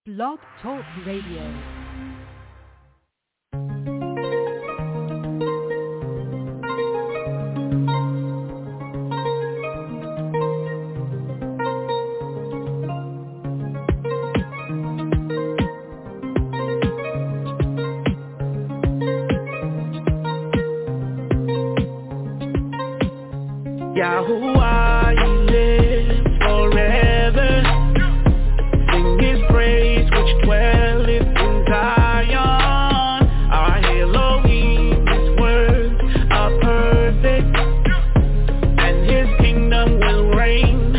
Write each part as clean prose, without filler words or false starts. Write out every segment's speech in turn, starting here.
Blog Talk Radio. Yahuwah, you live forever. Sing his praise, which dwelleth in Zion. Our Elohim, his words are perfect, and his kingdom will reign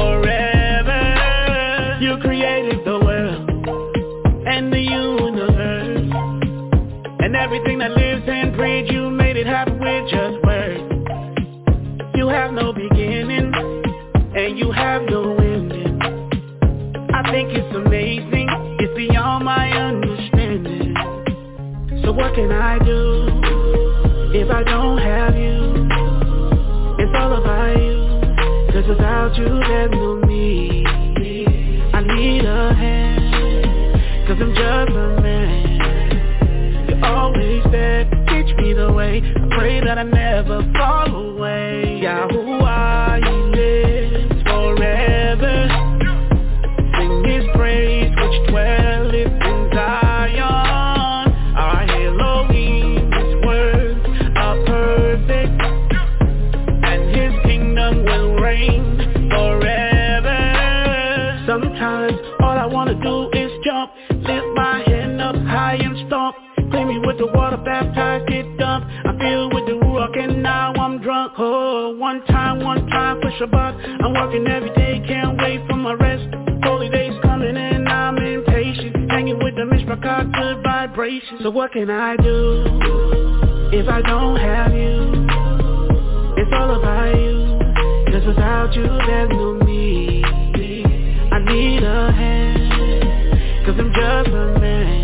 forever. You created the world and the universe, and everything that lives and breathes. You made it happen with just words. You have no beginning, and you have no ending. I think it's amazing, it's beyond my understanding. So what can I do if I don't have you? It's all about you, 'cause without you there's no me. I need a hand, 'cause I'm just a man. You're always there, teach me the way. I pray that I never fall away. Yahuwah, he lives forever. Sing his praise, which dwelleth in Zion. Our Elohim, his words are perfect, and his kingdom will reign forever. Sometimes all I wanna do is jump, lift my hand up high and stomp. Clean me with the water, baptized, get dumped. I feel with the Ruach and now I'm drunk. Oh, one time for Shabbat. I'm working every day, can't wait for my rest. Holy days coming and I'm impatient. Hanging with the Mishpachah, good vibrations. So what can I do if I don't have you? It's all about you, 'cause without you there's no me. I need a hand, 'cause I'm just a man.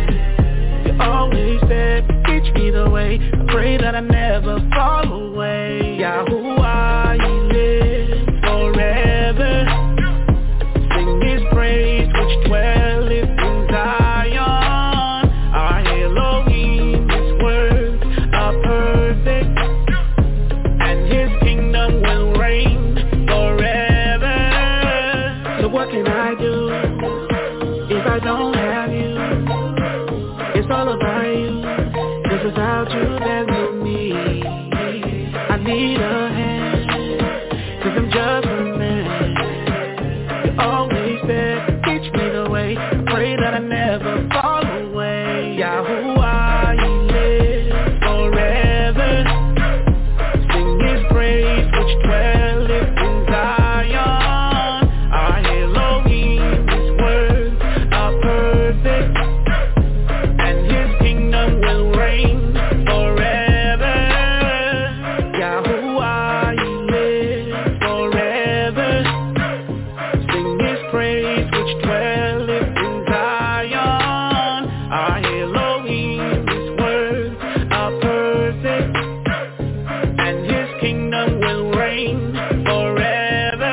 Always there, teach me the way. I pray that I never fall away. Yahuwah, he lives forever. Sing his praise, which dwelleth in Zion. Our Elohim, his words are perfect, and his kingdom will reign forever. So what can I do if I don't have you? It's all about you, 'cause without you there's no me. I need a hand, 'cause I'm just a man. You're always there, teach me the way. I pray that I never fall away. Yahuwah, he lives forever. Sing his praise, which dwelleth in Zion. Our Elohim, his words are perfect, and his kingdom will reign forever. Yahuwah, he lives forever. Sing his praise, which dwelleth in Zion. Our Elohim, his words are perfect, and his kingdom will reign forever.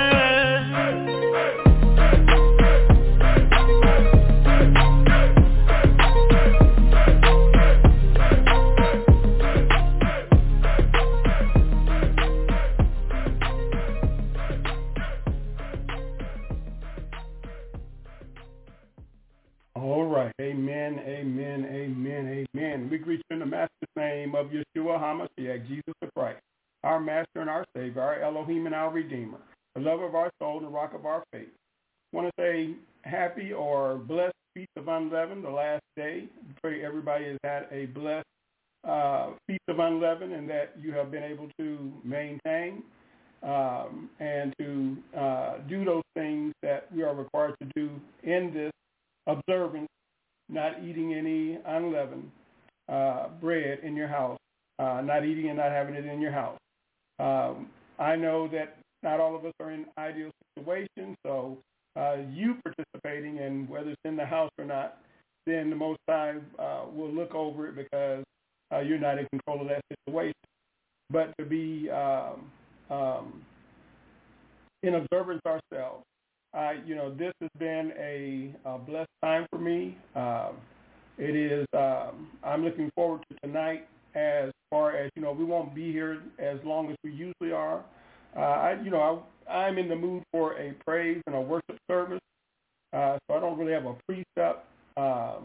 All right. Amen, amen, amen, amen. We greet you in the Master's name of Yeshua HaMashiach, Jesus the Christ, our Master and our Savior, our Elohim and our Redeemer, the lover of our soul, the rock of our faith. I want to say happy or blessed Feast of Unleavened, the last day. Pray everybody has had a blessed Feast of Unleavened and that you have been able to maintain and to do those things that we are required to do in this observance, not eating any unleavened bread in your house, not eating and not having it in your house. I know that not all of us are in ideal situations, so you participating, and whether it's in the house or not, then the Most High will look over it because you're not in control of that situation. But to be in observance ourselves, this has been a blessed time for me. It is. I'm looking forward to tonight. As far as we won't be here as long as we usually are. I'm in the mood for a praise and a worship service, so I don't really have a precept. I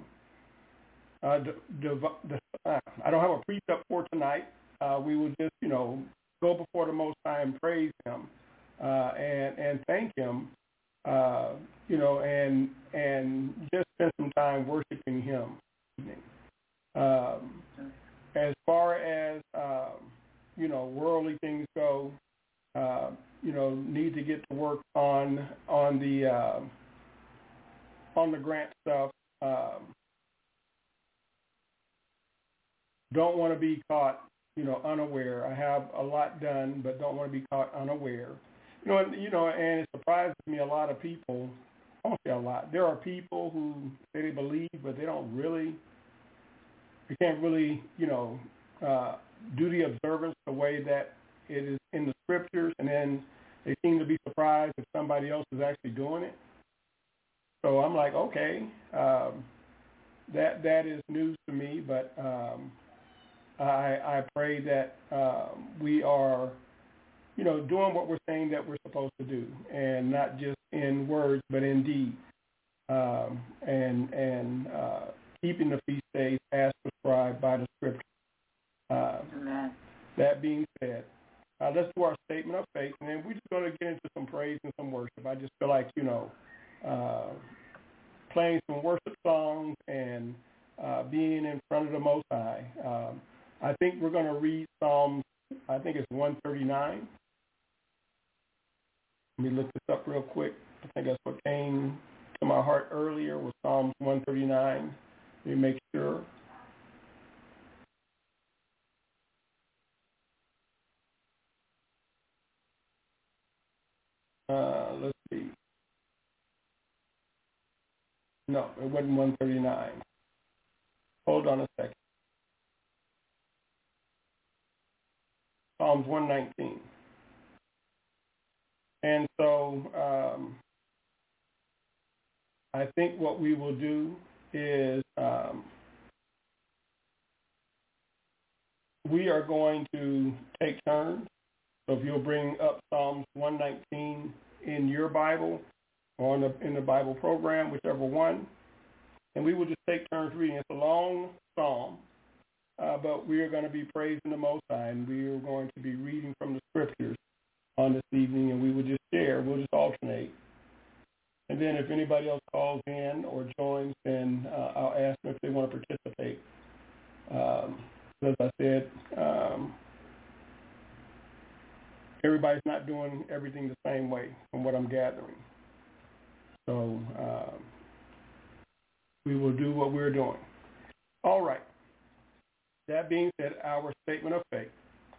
don't have a precept for tonight. We will just, go before the Most High and praise Him and thank Him, and just spend some time worshiping Him. As far as worldly things go, need to get to work on the grant stuff. Don't want to be caught, unaware. I have a lot done, but don't want to be caught unaware. And it surprises me a lot of people. I won't say a lot. There are people who say they believe, but they can't really, do the observance the way that it is in the scriptures, and then they seem to be surprised if somebody else is actually doing it. So I'm like, okay, that is news to me, but I pray that we are, doing what we're saying that we're supposed to do, and not just in words, but in deed, and keeping the feast days as prescribed by the scripture. Amen. That being said, let's do our statement of faith, and then we're just going to get into some praise and some worship. I just feel like, playing some worship songs and being in front of the Most High. I think we're going to read Psalms, I think it's 139. Let me look this up real quick. I think that's what came to my heart earlier was Psalms 139. Let me make sure. Let's see. No, it wasn't 139. Hold on a second. Psalms 119. And so I think what we will do is we are going to take turns. So if you'll bring up Psalms 119 in your Bible or in the Bible program, whichever one, and we will just take turns reading. It's a long psalm, but we are going to be praising the Most High, and we are going to be reading from the scriptures on this evening, and we will just share. We'll just alternate. And then if anybody else calls in or joins, then I'll ask them if they want to participate. As I said, everybody's not doing everything the same way from what I'm gathering. So we will do what we're doing. All right. That being said, our statement of faith.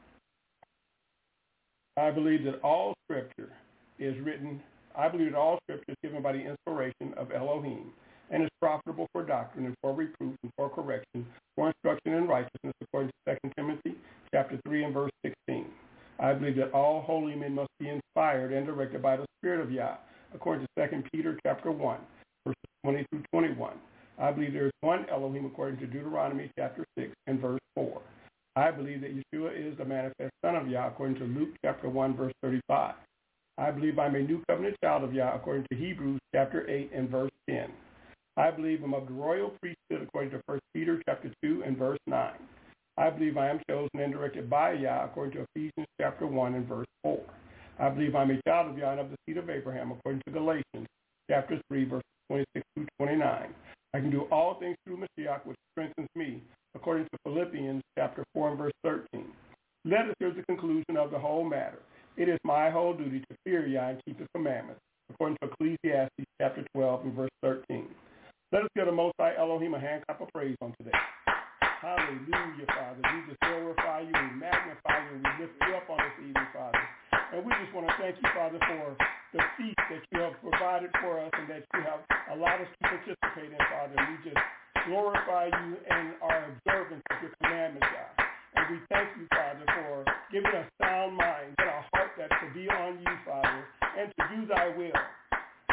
I believe that all scripture is given by the inspiration of Elohim and is profitable for doctrine and for reproof and for correction, for instruction in righteousness, according to 2 Timothy chapter 3 and verse 16. I believe that all holy men must be inspired and directed by the Spirit of Yah, according to 2 Peter chapter 1, verses 20 through 21. I believe there is one Elohim, according to Deuteronomy chapter 6 and verse 4. I believe that Yeshua is the manifest Son of Yah, according to Luke chapter 1, verse 35. I believe I'm a new covenant child of Yah, according to Hebrews chapter 8 and verse 10. I believe I'm of the royal priesthood, according to 1 Peter chapter 2 and verse 9. I believe I am chosen and directed by Yah, according to Ephesians chapter 1 and verse 4. I believe I'm a child of Yah and of the seed of Abraham, according to Galatians chapter 3, verses 26 through 29. I can do all things through Mashiach, which strengthens me, according to Philippians chapter 4 and verse 13. Let us hear the conclusion of the whole matter. It is my whole duty to fear Yah and keep his commandments, according to Ecclesiastes chapter 12 and verse 13. Let us give the Most High Elohim a hand clap of praise on today. Hallelujah, Father. We just glorify you, we magnify you, and we lift you up on this evening, Father. And we just want to thank you, Father, for the feast that you have provided for us and that you have allowed us to participate in, Father. We just glorify you and our observance of your commandments, God. And we thank you, Father, for giving us sound minds and a heart that to be on you, Father, and to do thy will.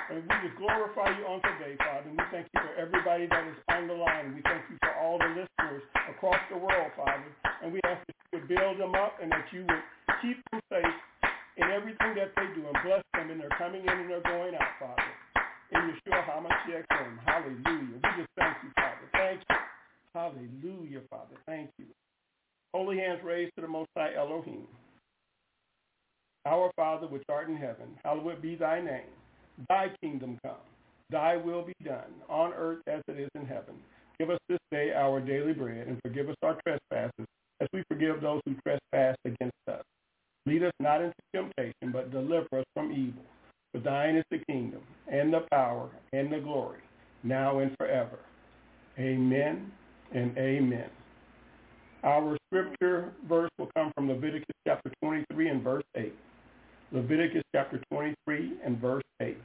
And we just glorify you on today, Father. And we thank you for everybody that is on the line. We thank you for all the listeners across the world, Father. And we ask that you would build them up and that you would keep them safe in everything that they do and bless them in their coming in and their going out, Father. In Yeshua HaMashiach's name. Hallelujah. We just thank you, Father. Thank you. Hallelujah, Father. Thank you. Holy hands raised to the Most High Elohim. Our Father, which art in heaven, hallowed be thy name. Thy kingdom come. Thy will be done, on earth as it is in heaven. Give us this day our daily bread, and forgive us our trespasses, as we forgive those who trespass against us. Lead us not into temptation, but deliver us from evil. For thine is the kingdom, and the power, and the glory, now and forever. Amen and amen. Our scripture verse will come from Leviticus chapter 23 and verse 8. Leviticus chapter 23 and verse 8.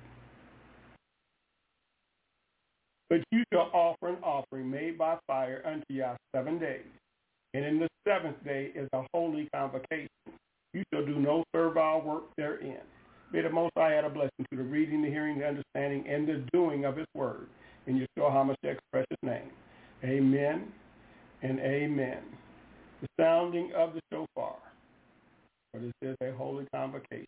But you shall offer an offering made by fire unto Yah 7 days, and in the seventh day is a holy convocation. You shall do no servile work therein. May the Most High add a blessing to the reading, the hearing, the understanding, and the doing of his word. In Yeshua HaMashiach's precious name. Amen and amen. The sounding of the shofar, for this is a holy convocation.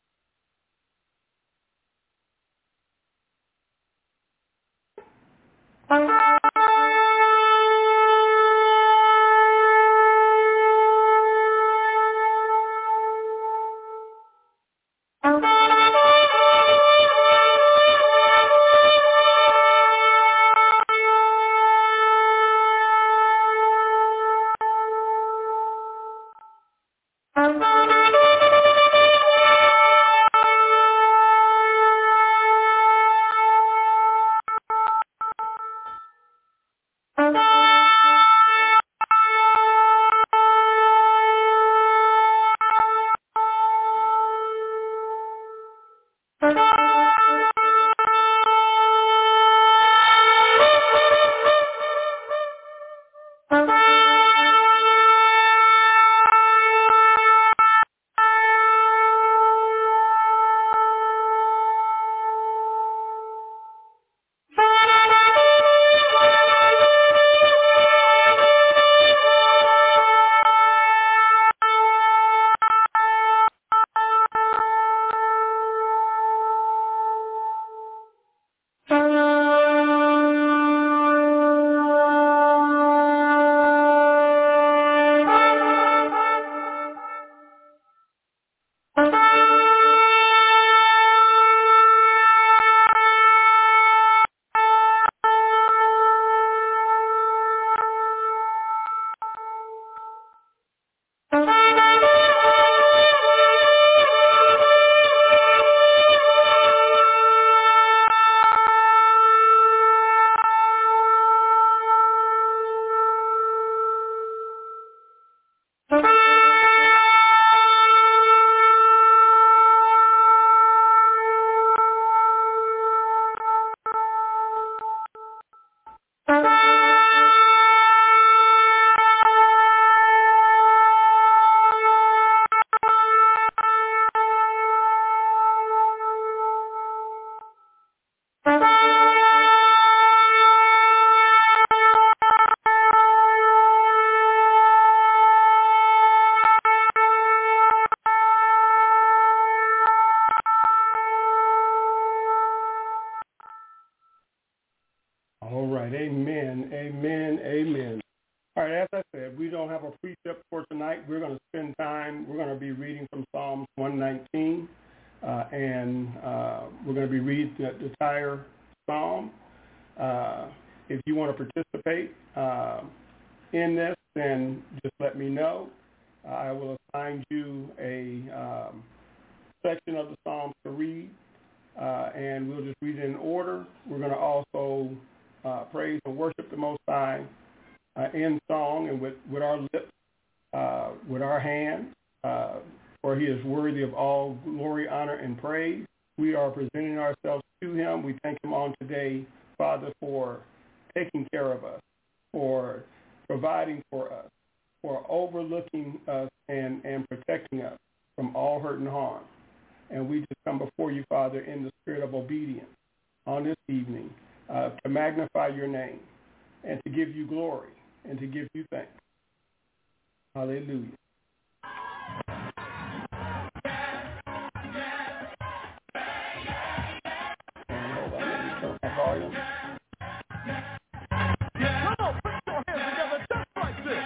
All right, amen, amen, amen. All right, as I said, we don't have a precept for tonight. We're going to spend time, we're going to be reading from Psalms 119, and we're going to be reading the entire psalm. If you want to participate in this, then just let me know. I will assign you a section of the Psalms to read, and we'll just read it in order. We're going to also praise and worship the Most High in song and with our lips, with our hands, for he is worthy of all glory, honor, and praise. We are presenting ourselves to him. We thank him on today, Father, for taking care of us, for providing for us, for overlooking us and protecting us from all hurt and harm. And we just come before you, Father, in the spirit of obedience. on this evening to magnify your name and to give you glory and to give you thanks. Hallelujah. Hold on, let me turn my volume. Come on, put your hands together just like this.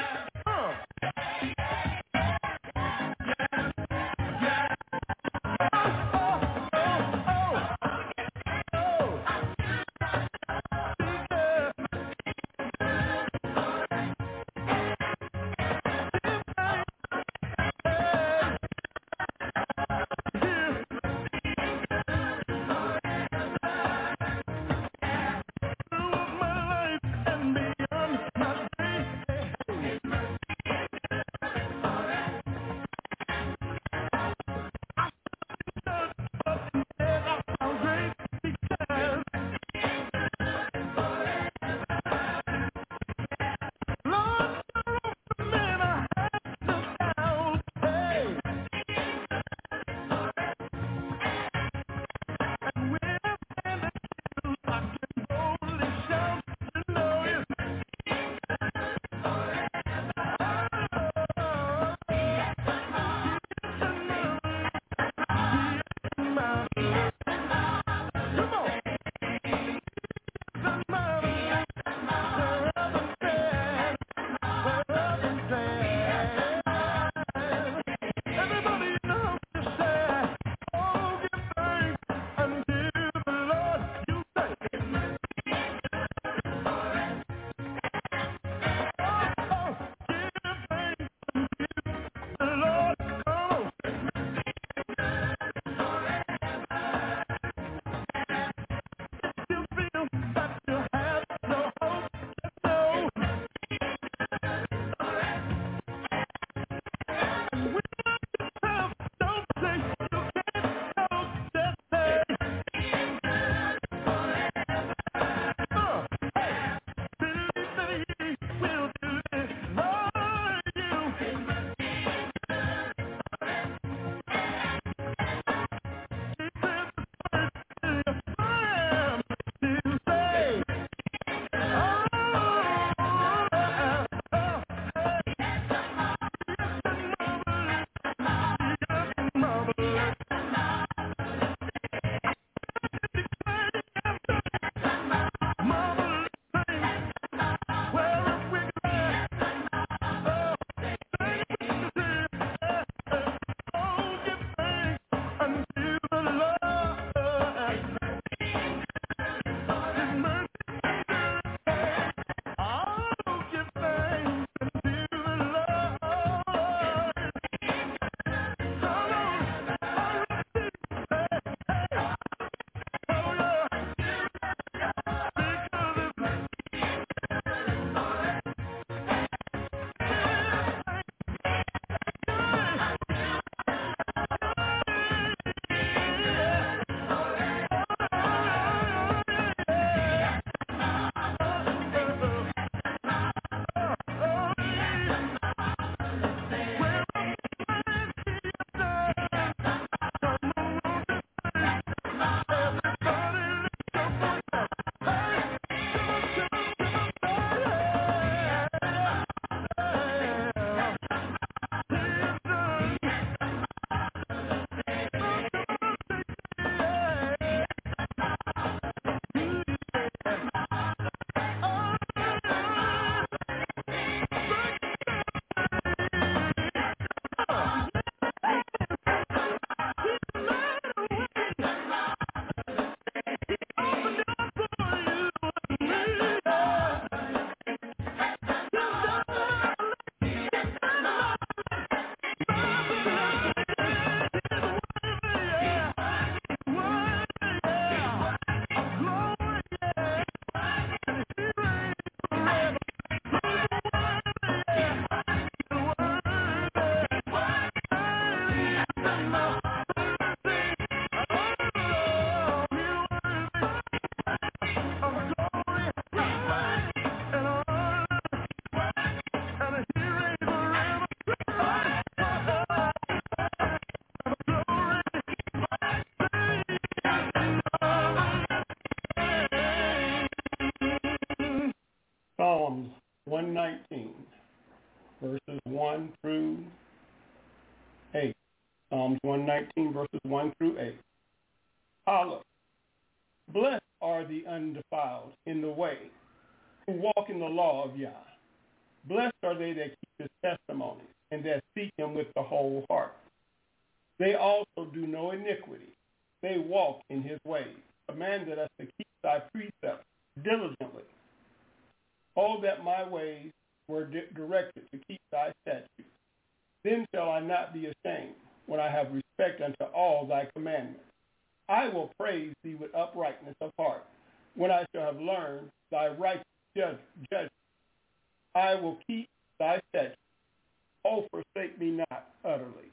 Psalms 119, verses 1 through 8. Psalms 119, verses 1 through 8. Aleph. Blessed are the undefiled in the way, who walk in the law of Yah. Blessed are they that keep his testimonies, and that seek him with the whole heart. They also do no iniquity. They walk in his ways. Commanded us to keep thy precepts diligently. Oh, that my ways were directed to keep thy statutes. Then shall I not be ashamed when I have respect unto all thy commandments. I will praise thee with uprightness of heart, when I shall have learned thy righteous judgment. I will keep thy statutes. Oh, forsake me not utterly.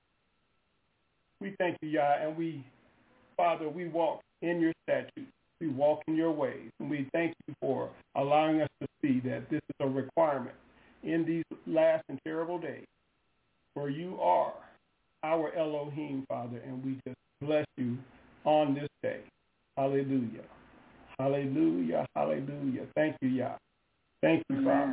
We thank you, Yah, and Father, we walk in your statutes. We walk in your ways. And we thank you for allowing us to see that this is a requirement in these last and terrible days. For you are our Elohim, Father, and we just bless you on this day. Hallelujah. Hallelujah. Hallelujah. Thank you, Yah. Thank you, Father.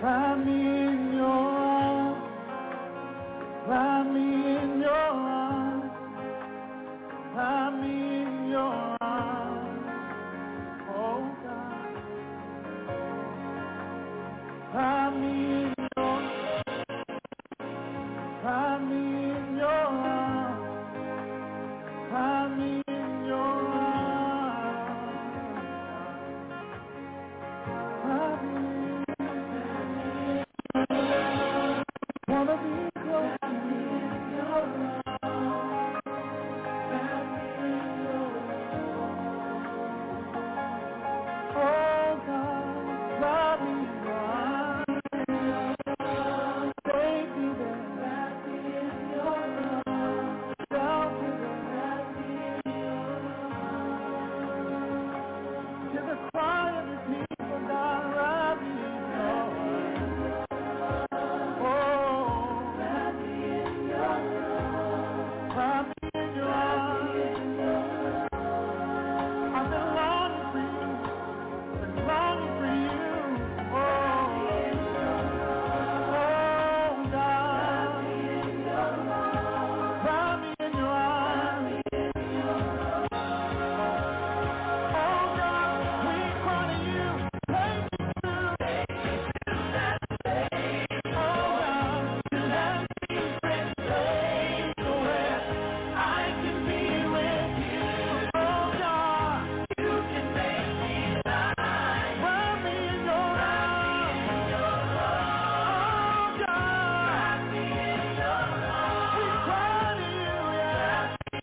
Wrap me in your arms. Wrap me in your arms. Wrap me in your arms. Oh God. Wrap me in your Wrap me in your arms. Wrap me in your arms. Wrap me. Wanna be close to you. Oh God, wrap me around. Take me there. Down to the cry of your people, God, wrap me in your arms. Oh, wrap me in your arms. Wrap me in your arms. I've been longing for you. Been longing for you. Oh, God. Wrap me in your arms. Oh, God, we cry to you. Take me through. Oh, God, to that secret place where I can be with you. Oh, God, you can make me alive. Wrap me in your arms. Oh, God, we cry to you, yeah.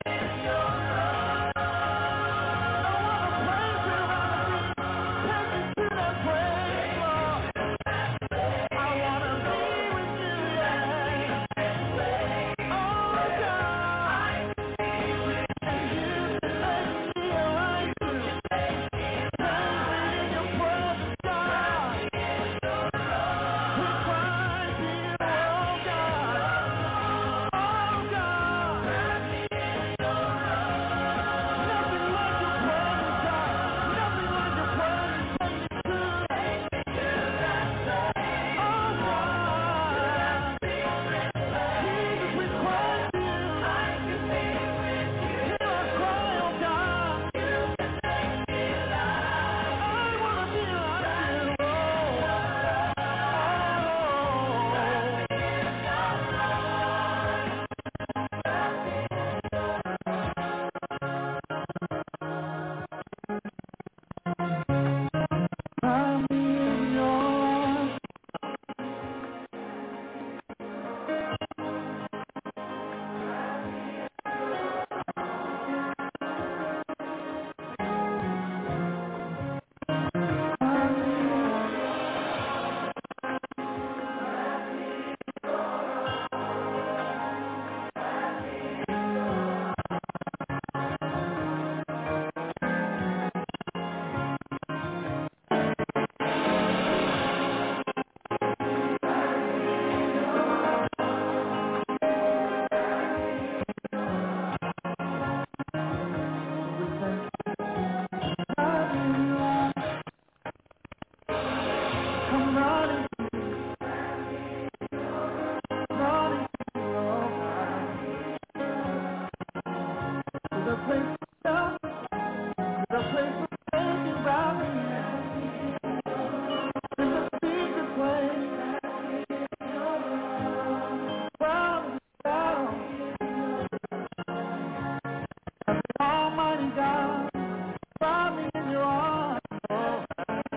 Almighty God, find me in your arms. Oh,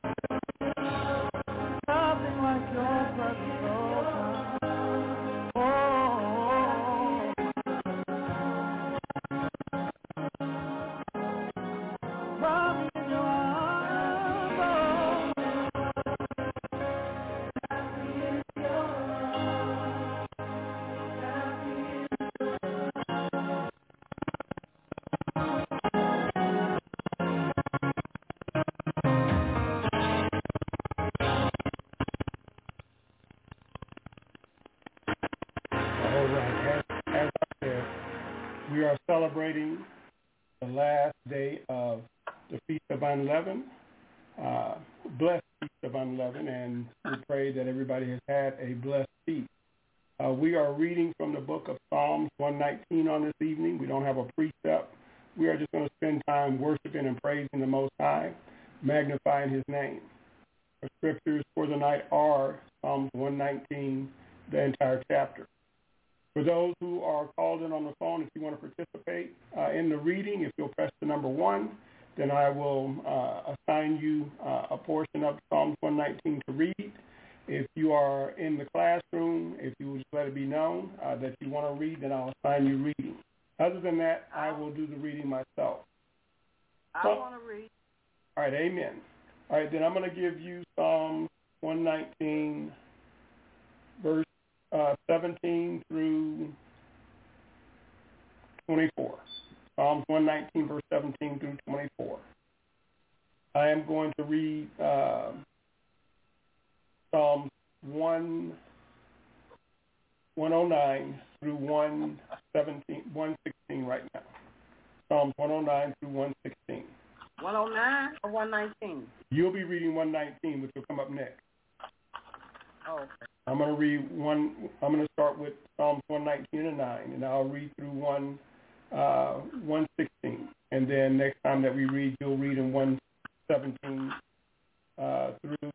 nothing like your presence, oh God. Oh, find me in your arms. All right, as I said, we are celebrating the last day of the Feast of Unleavened. Blessed Feast of Unleavened, and we pray that everybody has had a blessed feast. We are reading from the book of Psalms 119 on this evening. We don't have a precept. We are just going to spend time worshiping and praising the Most High, magnifying his name. Our scriptures for the night are Psalms 119, the entire chapter. For those who are called in on the phone, if you want to participate in the reading, if you'll press the number 1, then I will assign you a portion of Psalms 119 to read. If you are in the classroom, if you would just let it be known that you want to read, then I'll assign you reading. Other than that, I will do the reading myself. I want to read. All right, amen. All right, then I'm going to give you Psalms 119, verse 17 through 24. Psalms 119, verse 17 through 24. I am going to read Psalms 109 through 116 right now. Psalms 109 through 116. 109 or 119? You'll be reading 119, which will come up next. Oh, okay. I'm going to read I'm going to start with Psalms 119 and 9, and I'll read through 116. And then next time that we read, you'll read in 117 through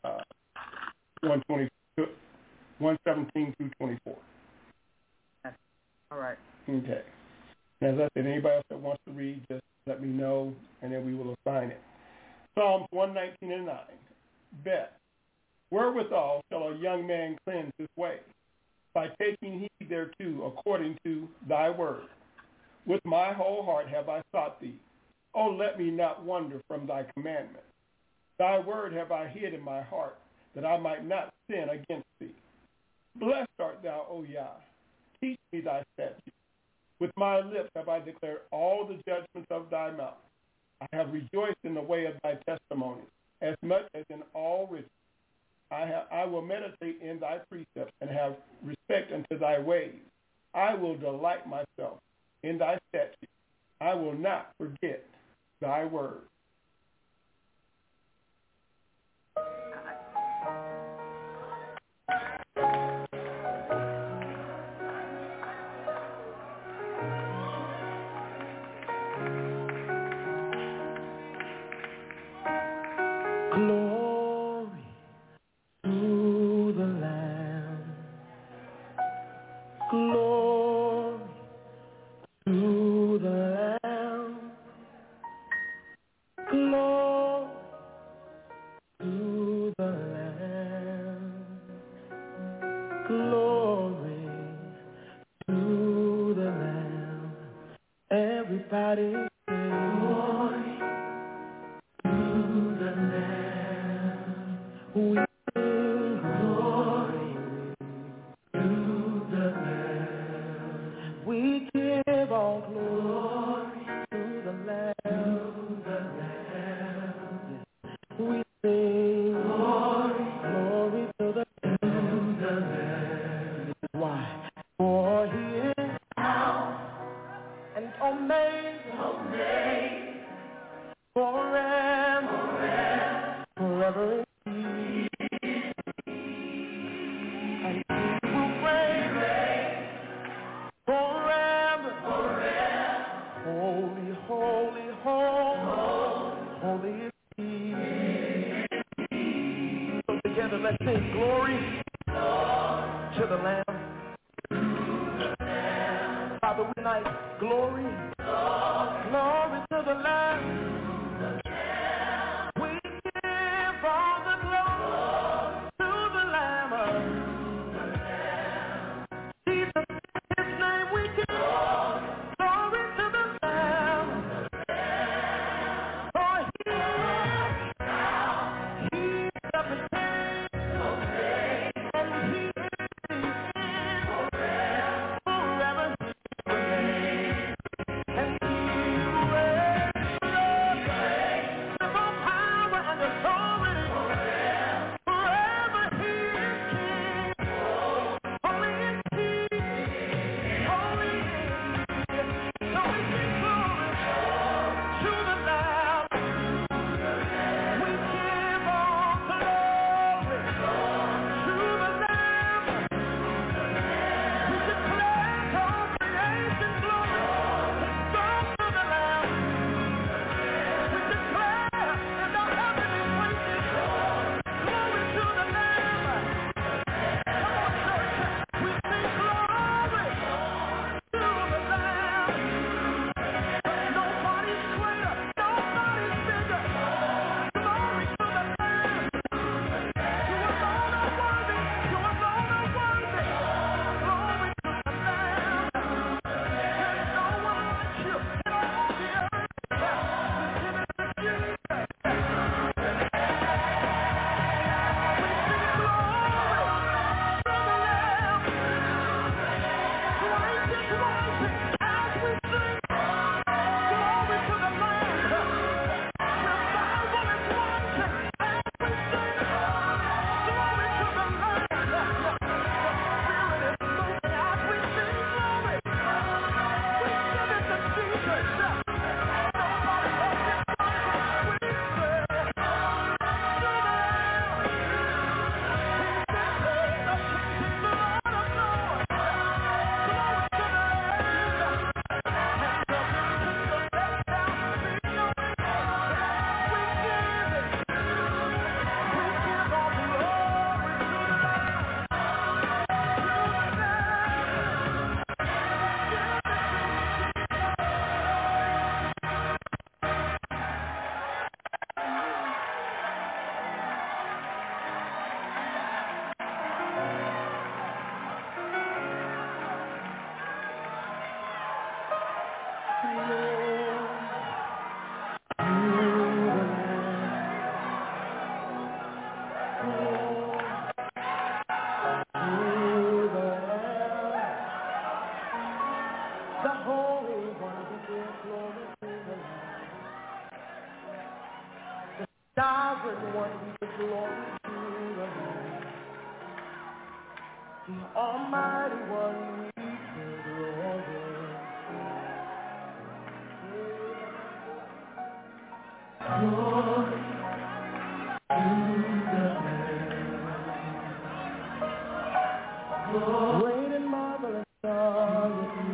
117 through 24. All right. Okay. As I said, anybody else that wants to read, just let me know, and then we will assign it. Psalms 119 and 9. Bet. Wherewithal shall a young man cleanse his way? By taking heed thereto according to thy word. With my whole heart have I sought thee. O let me not wander from thy commandment. Thy word have I hid in my heart, that I might not sin against thee. Blessed art thou, O Yah. Teach me thy statutes. With my lips have I declared all the judgments of thy mouth. I have rejoiced in the way of thy testimony, as much as in all riches. I will meditate in thy precepts and have respect unto thy ways. I will delight myself in thy statutes. I will not forget thy word. Glory to the Lamb. Glory to the Lamb. Glory to the Lamb. Glory to the Lamb. Everybody sing. Glory to the Lamb. We sing glory to the Lamb. We give all glory to the Lamb. We sing glory, glory to the Lamb. Why? For he is Alpha and Omega, forever, forever indeed. And he will reign forever. Holy, holy, holy, holy is he. So together let's sing glory to the Lamb. Father, we like glory, glory to the Lamb. We give all the glory to the Lamb. Jesus, his name we give glory to the Lamb. For he represents and he is forever. And he reigns Almighty One, we give glory. Glory to the Lamb. Great and marvelous are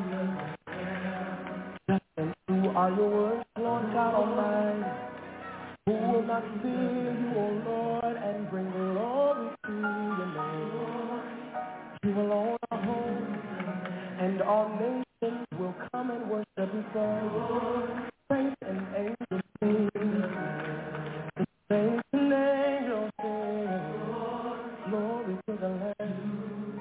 you, and who are your words, Lord God Almighty? Who will not fear you, O Lord, and bring glory to your name? You alone are holy, and all nations will come and worship before you. Saints and angels sing, saints and angels sing, glory to the Lamb.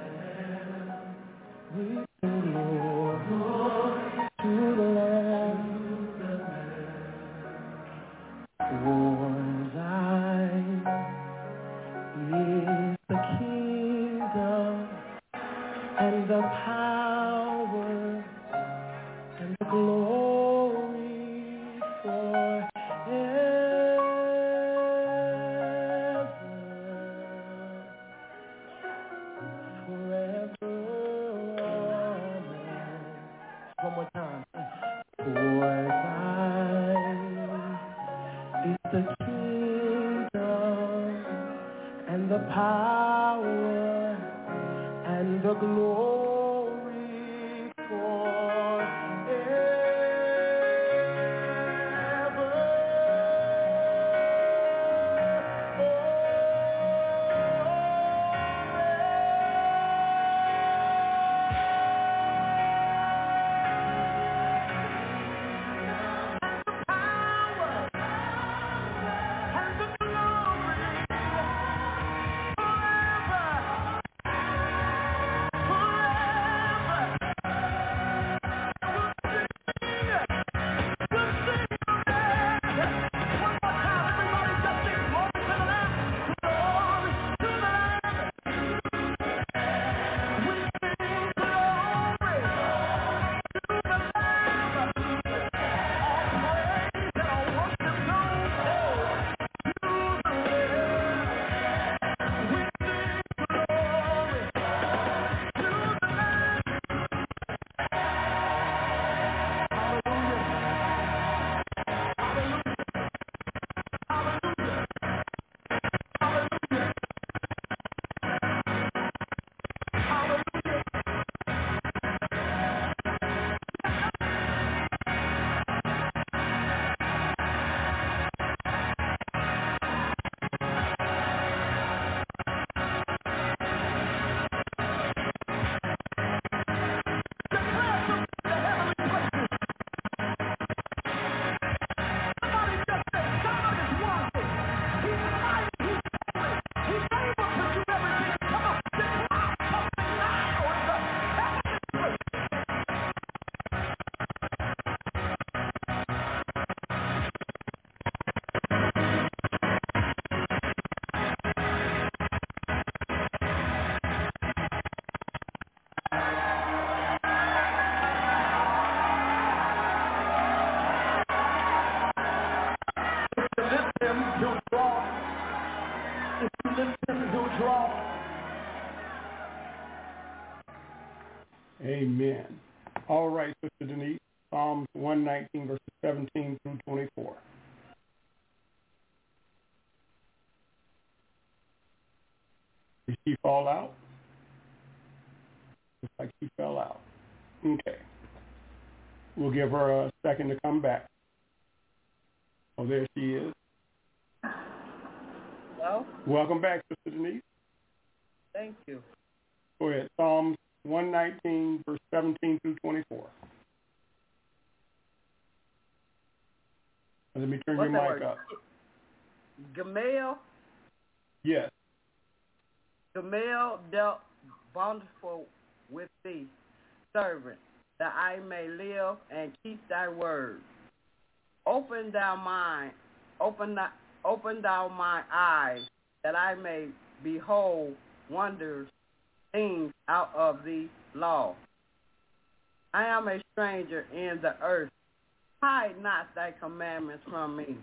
We sing glory to the Lamb. For thine is the kingdom and the power and the glory forever. Amen. One more time. For thine is the kingdom and the power and the glory forever. Amen. All right, Sister Denise, Psalms 119, verses 17 through 24. Did she fall out? Looks like she fell out. Okay. We'll give her a second to come back. Oh, there she is. Hello? Welcome back, Sister Denise. Thank you. Go ahead. Psalms 119, verse 17 through 24. Let me turn What's your that mic word? up. Gamaliel? Yes. Gamaliel dealt bountiful with thee, servant, that I may live and keep thy word. Open thou mine eyes, that I may behold wonders, things out of the law. I am a stranger in the earth. Hide not thy commandments from me.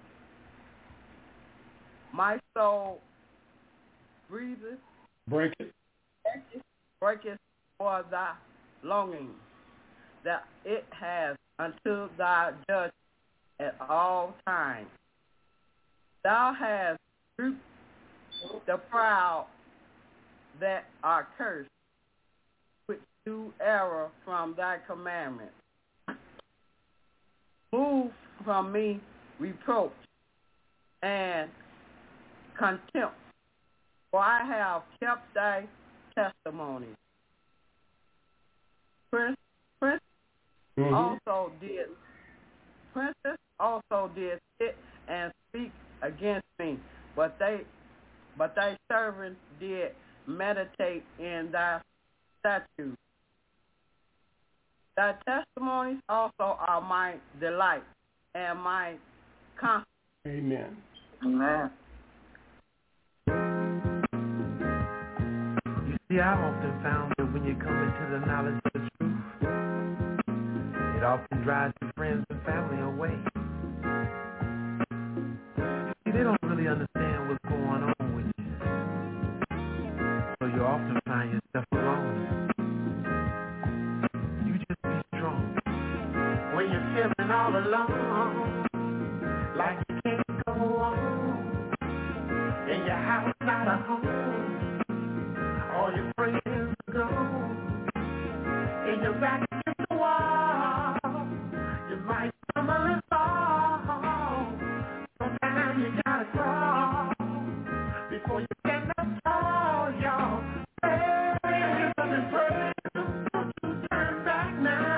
My soul breatheth. Break it. breakest for thy longing, that it has unto thy judgment at all times. Thou hast rebuked the proud that are cursed, which do error from thy commandments. Move from me reproach and contempt, for I have kept thy testimonies. Princes also did sit and speak against me, but thy servants did meditate in thy statutes. Thy testimonies also are my delight and my confidence. Amen. Amen. You see, I've often found that when you come into the knowledge of the truth, it often drives your friends and family away. See, they don't really understand what's going on with you. So you often find yourself alone. You just be strong. When you're feeling all alone, like you can't go on, and your house not a home, all your friends are gone, and you're back against the wall, you might stumble and fall. Sometimes you gotta crawl before you stand up tall, y'all. Pray and pray, don't you turn back now.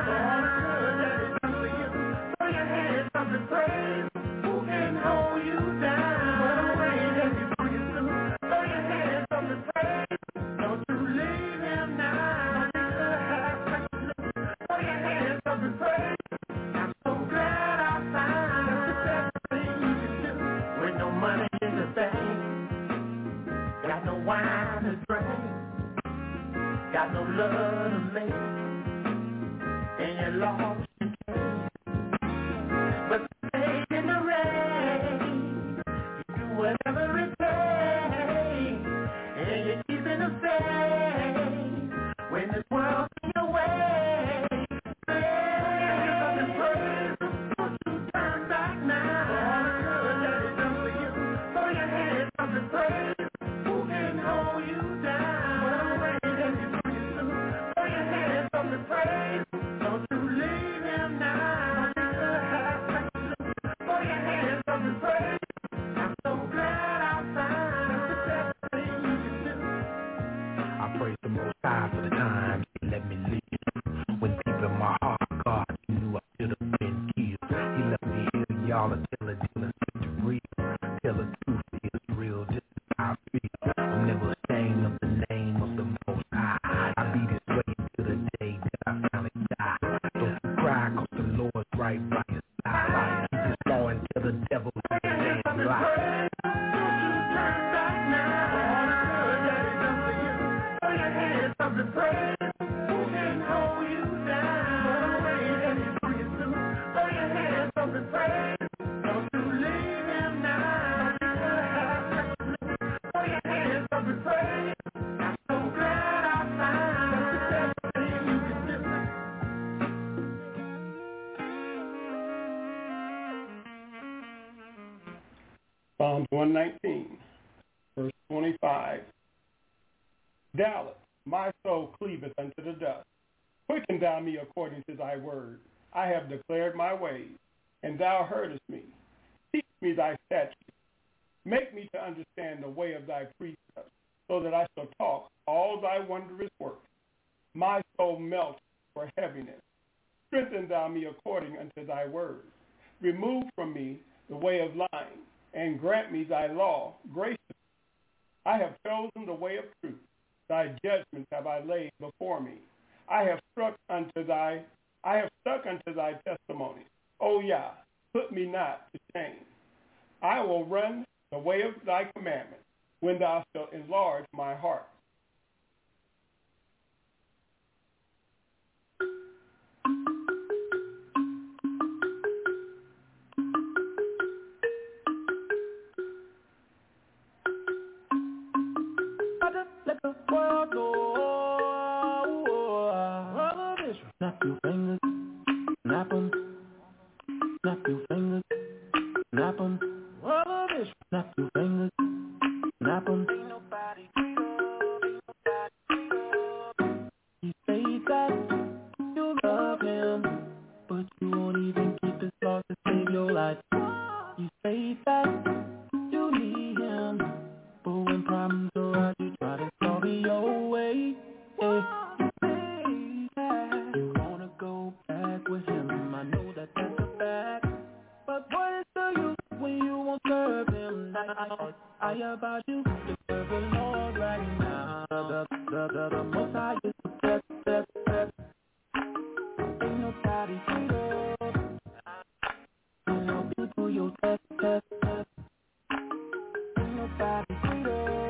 Throw your hands up and praise. Who can hold you down? Throw your hands up and praise. Don't you leave him now. Throw your hands up and praise. I'm so glad I found the best thing you can do. With no money in the bank, got no wine to drink, got no love to make, and you're lost in pain. But stay in the rain, you do whatever it takes, and you're keeping the faith when this world's in your way. Don't you turn back now. Throw your hands up and praise. Who can hold you down? Throw your hands up and praise. Don't you leave him now. Throw your hands up and praise. I'm so glad I found the best thing you can do. I praise the Most High for the times He let me live. When deep in my heart, God, He knew I should have been killed. He let me hear y'all and tell a deal and sit real. Tell the truth, it's real, this is how I feel. I'm never ashamed of the name of the Most High. I be this way until the day that I finally die. Don't you cry, cause the Lord's right by your side. Keep His law and tell the devil it's a damn lie. Don't you turn back now. Throw your hands up and praise. Who can hold you down? Throw your hands up and praise. Don't you leave him now. Throw your hands up and praise. I'm so glad I found the best thing you can do. Psalms 119, verse 25. Dallas, my soul cleaveth unto the dust. Quicken thou me according to thy word. I have declared my ways, and thou heardest me. Teach me thy statutes. Make me to understand the way of thy precepts, so that I shall talk all thy wondrous works. My soul melts for heaviness. Strengthen thou me according unto thy word. Remove from me the way of lying, and grant me thy law graciously. I have chosen the way of truth. Thy judgments have I laid before me. I have stuck unto thy testimony. O Yah, put me not to shame. I will run the way of thy commandments when thou shalt enlarge my heart. Let the world know the Most High is the best, best, best. Ain't nobody sweeter. He'll help you do your test, test, test. Ain't nobody sweeter.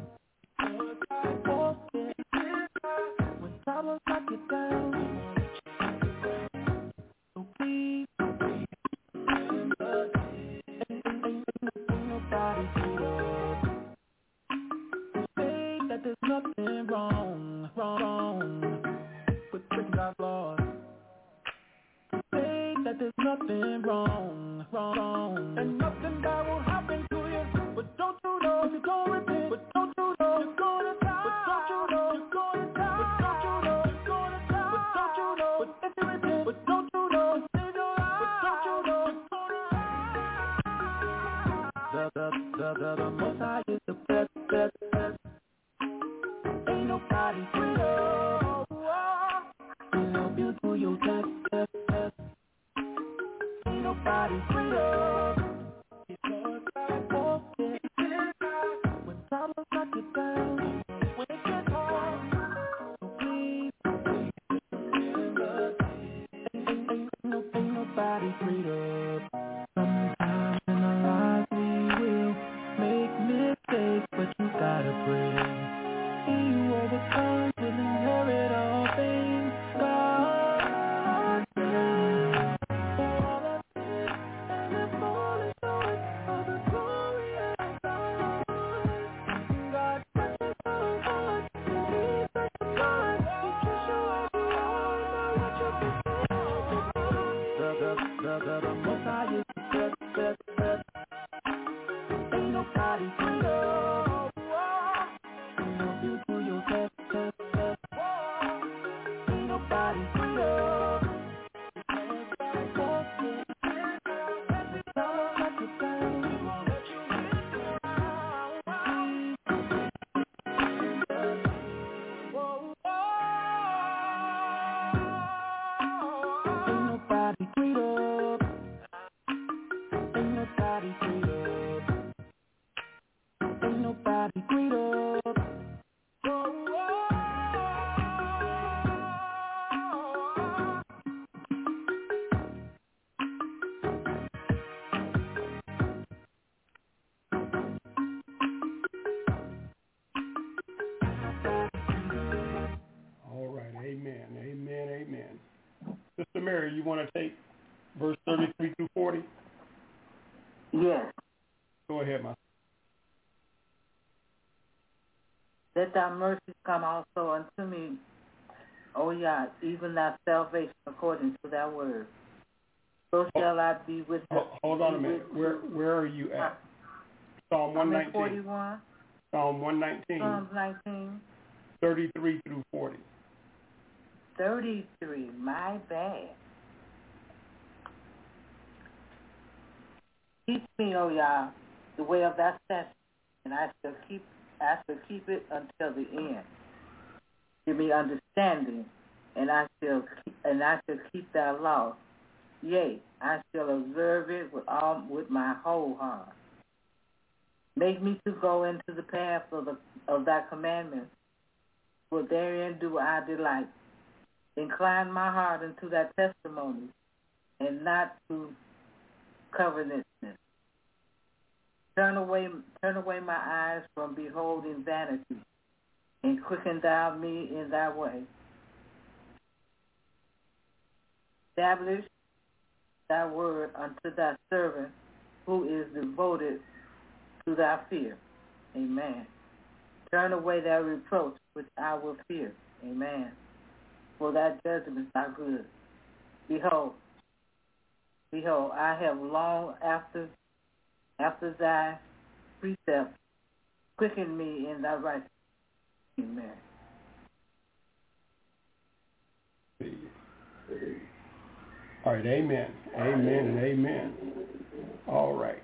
When problems knock you down, so please, ain't nobody sweeter. Say that there's nothing wrong with God's laws. Say that there's nothing wrong, and nothing bad will happen to you. But don't you know if you don't repent? But don't you know you're gonna die? But don't you know you're gonna die? But don't you know you're gonna die? But don't you know? But if you repent? But don't you know? Save your life. But don't you know you're gonna die? The Most High is the best, best, best. Ain't nobody sweeter. He'll help you do your test, test, test. Ain't nobody sweeter. When problems knock you down, when it gets hard, so please, ain't nobody sweeter. Sometimes in our lives we will make mistakes, but you gotta pray. He who overcomes will inherit all things. God says, for all that sin and the fallen short of the glory of God. God touches our hearts and He touches the blood. He can show us all about what you can say. The Most High is the best, best, best. Ain't nobody sweeter. You do your best, best, best. Ain't nobody sweeter. Sister Mary, you want to take verse 33 through 40? Yes. Go ahead, my. Let thy mercy come also unto me, O Yah, even thy salvation according to thy word. So shall I be with you. Hold on a minute. Where are you at? Psalm 119. 41. Psalm 119. Psalm 19. 33 through 40. 33. My bad. Teach me, O Yah, the way of thy statutes, and I shall keep it until the end. Give me understanding, and I shall keep thy law. Yea, I shall observe it with my whole heart. Make me to go into the path of thy commandments, for therein do I delight. Incline my heart unto thy testimonies, and not to covetousness. Turn away my eyes from beholding vanity, and quicken thou me in thy way. Establish thy word unto thy servant, who is devoted to thy fear. Amen. Turn away thy reproach, which I will fear. Amen. For thy judgments are good. Behold, I have longed after thy precepts. Quicken me in thy righteousness. Amen. All right, amen. Amen and amen. All right.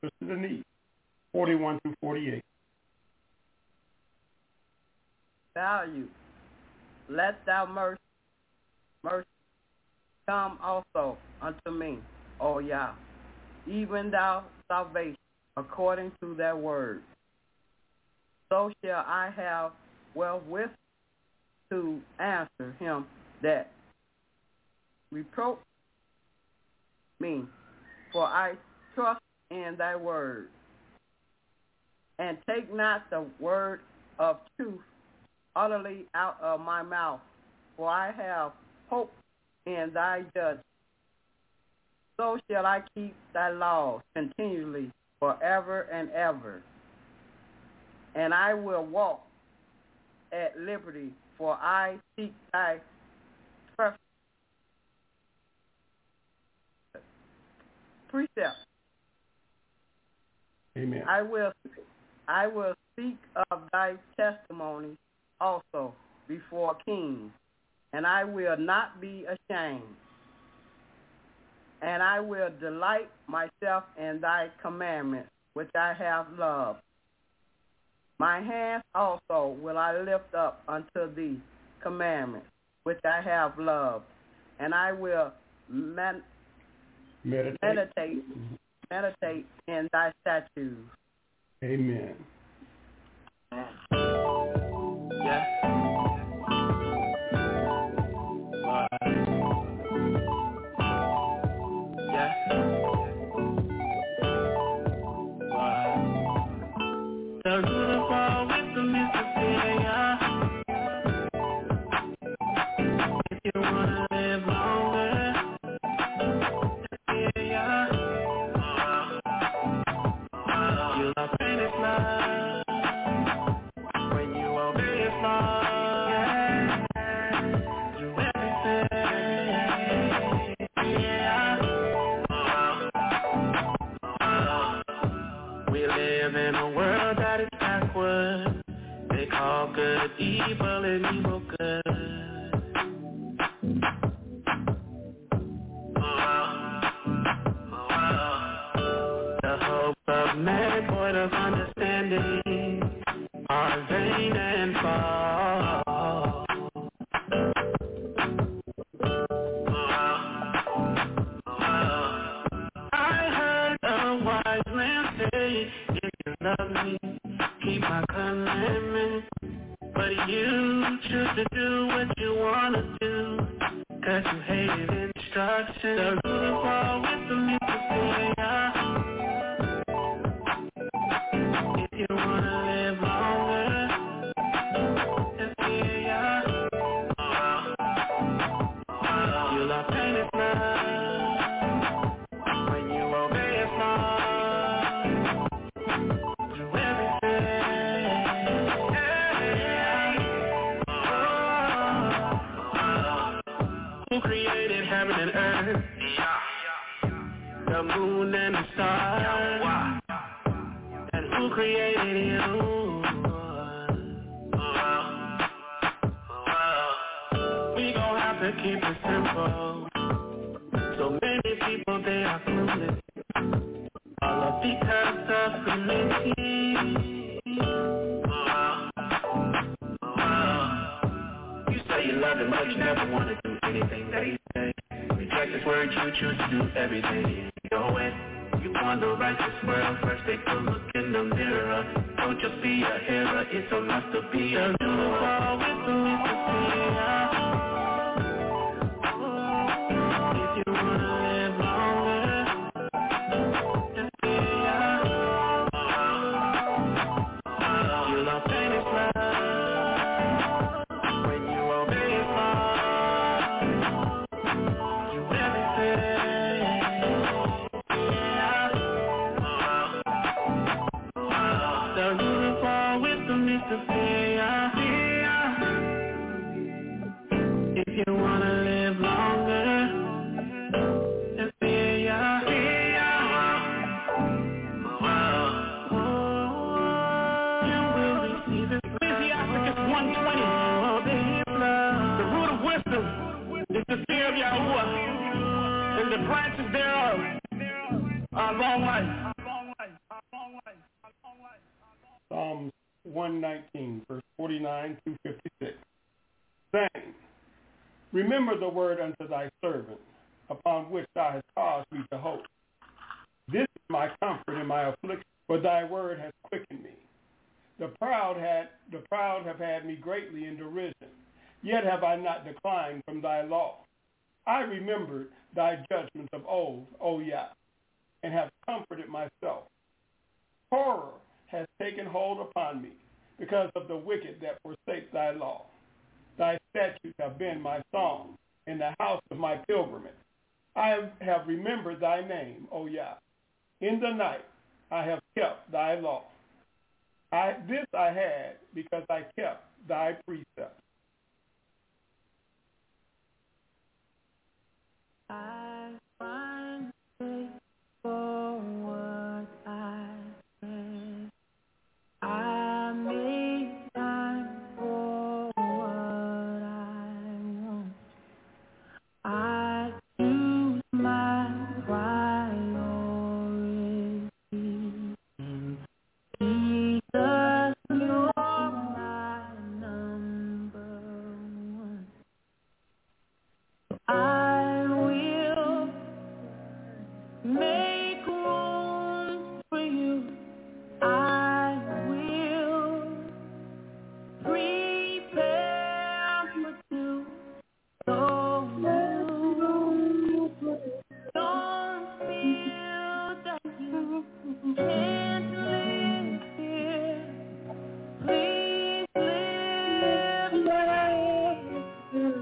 Sister Denise, 41 through 48. Value. Let thou mercy come also unto me, O Yah, even thou salvation, according to their word. So shall I have wherewith to answer him that reproach me, for I trust in thy word. And take not the word of truth utterly out of my mouth, for I have hope in thy judgment. So shall I keep thy laws continually forever and ever. And I will walk at liberty, for I seek thy precepts. Amen. I will speak of thy testimonies also before kings, and I will not be ashamed. And I will delight myself in thy commandments, which I have loved. My hands also will I lift up unto thee commandments, which I have loved, and I will meditate in thy statutes. Amen. Yes. Yes. The beautiful with the Mississippi. If you wanna live longer, you'll obey this love. When you obey this law, do everything. We live in a world that is backwards. They call good evil and evil good. The hopes of man, void of understanding, are vain and false. I heard a wise man say, if you love me, keep my commandments. But you choose to do what you want to do, cause you hated instructions. The root of all wisdom is to say, if you want to live longer, just say, you'll obtain His love. When you obey His law, do everything. Who created heaven and earth? The moon and the stars. And who created you? We gon' have to keep it simple. So many people, they are clueless. All because of committee. You say you love him, but you never want to do anything that he says. Reject his word, you choose to do everything your way. You want the righteous world, first take a look in the mirror. Don't just be a hero, it's a must to be a beautiful with the if you wanna live longer, just be you'll obtain His love. When you obey His law, do everything. The root of all wisdom is to fear. If you wanna live longer, just fear. You will receive it. Ecclesiastes 1:20. The root of wisdom is the fear of Yahuwah, and the branches thereof are long life. 119, verse 49 through 56, saying, remember the word unto thy servant, upon which thou hast caused me to hope. This is my comfort in my affliction, for thy word has quickened me. The proud have had me greatly in derision, yet have I not declined from thy law. I remembered thy judgments of old, O Yah, and have comforted myself. Horror has taken hold upon me because of the wicked that forsake thy law. Thy statutes have been my song in the house of my pilgrimage. I have remembered thy name, O Yah. In the night I have kept thy law. This I had because I kept thy precepts. I find faith for what I said. I make time for what I want. I choose my priorities. Jesus, you're my number one. I will make room for you. I will prepare for two. So you don't feel that you can't live here. Please live here.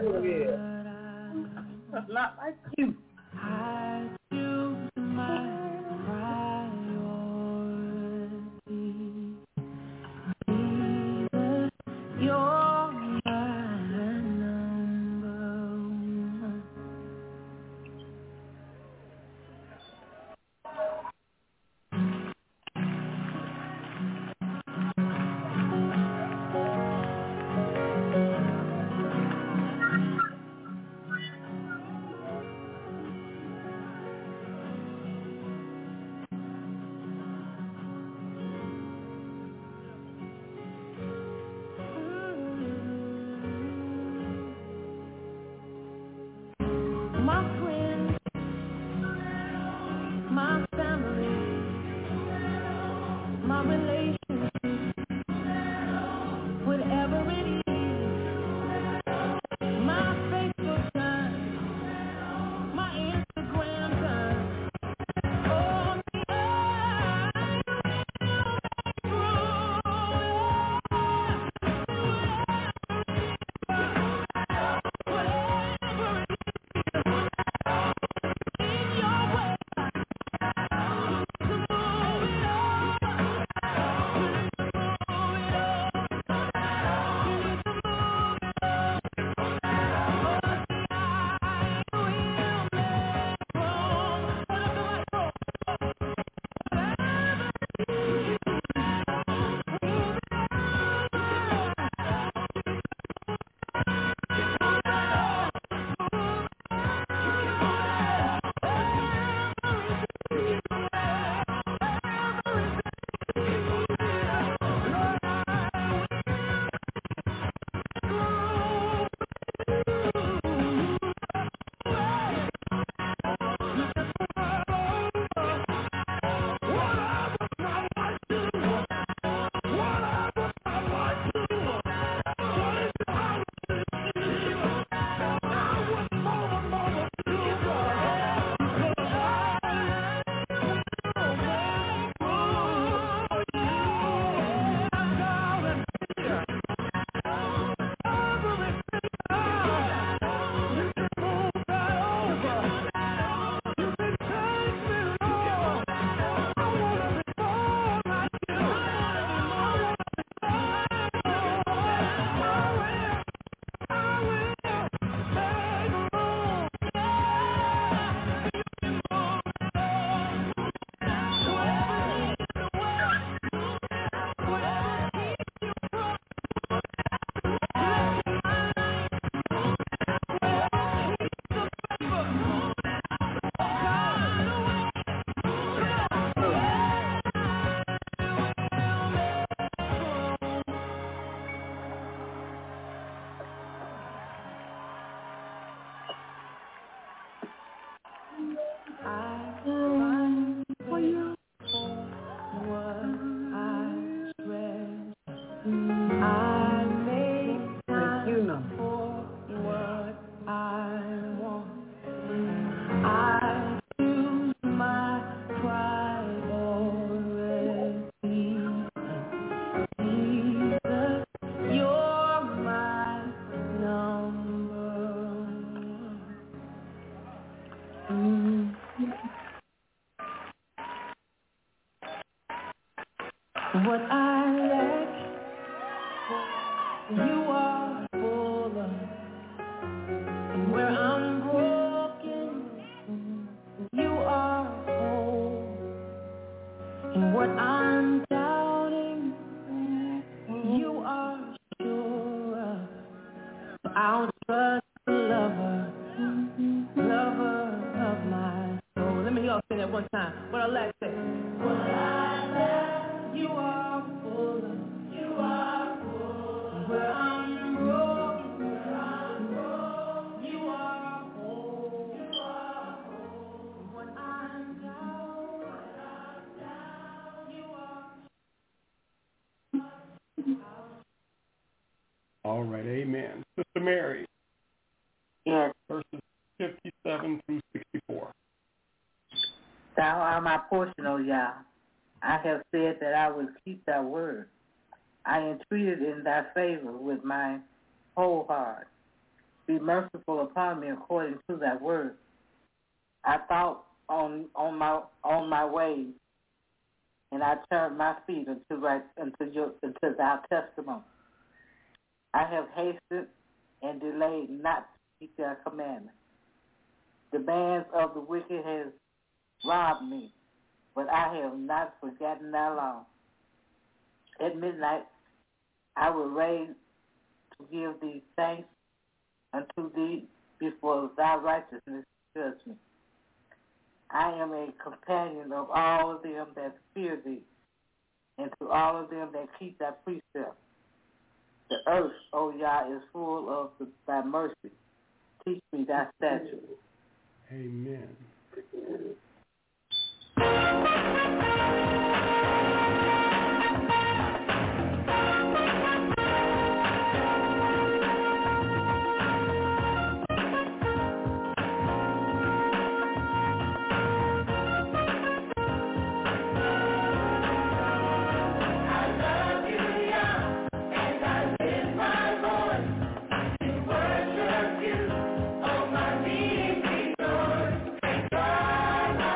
Not like you. I choose my priority. Jesus, you're my number one. My friends, my family, my relationships, whatever it is, my Facebook time, my Instagram time. Oh, what I lack, you are full of. Where I'm broken, you are whole. And what I'm doubting, you are sure of. I'll trust the lover of my soul. Let me y'all say that one time. What I lack, say. What I lack, you are full of. You are full. Where I'm broken, you are whole. You are whole. What I'm down, you are. All right, amen. Sister Mary. Yes. Verses 57 through 64. Thou art my portion, O Yah. I have said that I will keep thy word. I entreated in thy favor with my whole heart. Be merciful upon me according to thy word. I thought on my ways, and I turned my feet unto thy testimony. I have hastened and delayed not to keep thy commandments. The bands of the wicked has robbed me, but I have not forgotten thy law. At midnight I will raise to give thee thanks unto thee before thy righteousness judge me. I am a companion of all of them that fear thee, and to all of them that keep thy precepts. The earth, O Yah, is full of thy mercy. Teach me thy statutes. Amen. Worship you, oh my knees before, and God.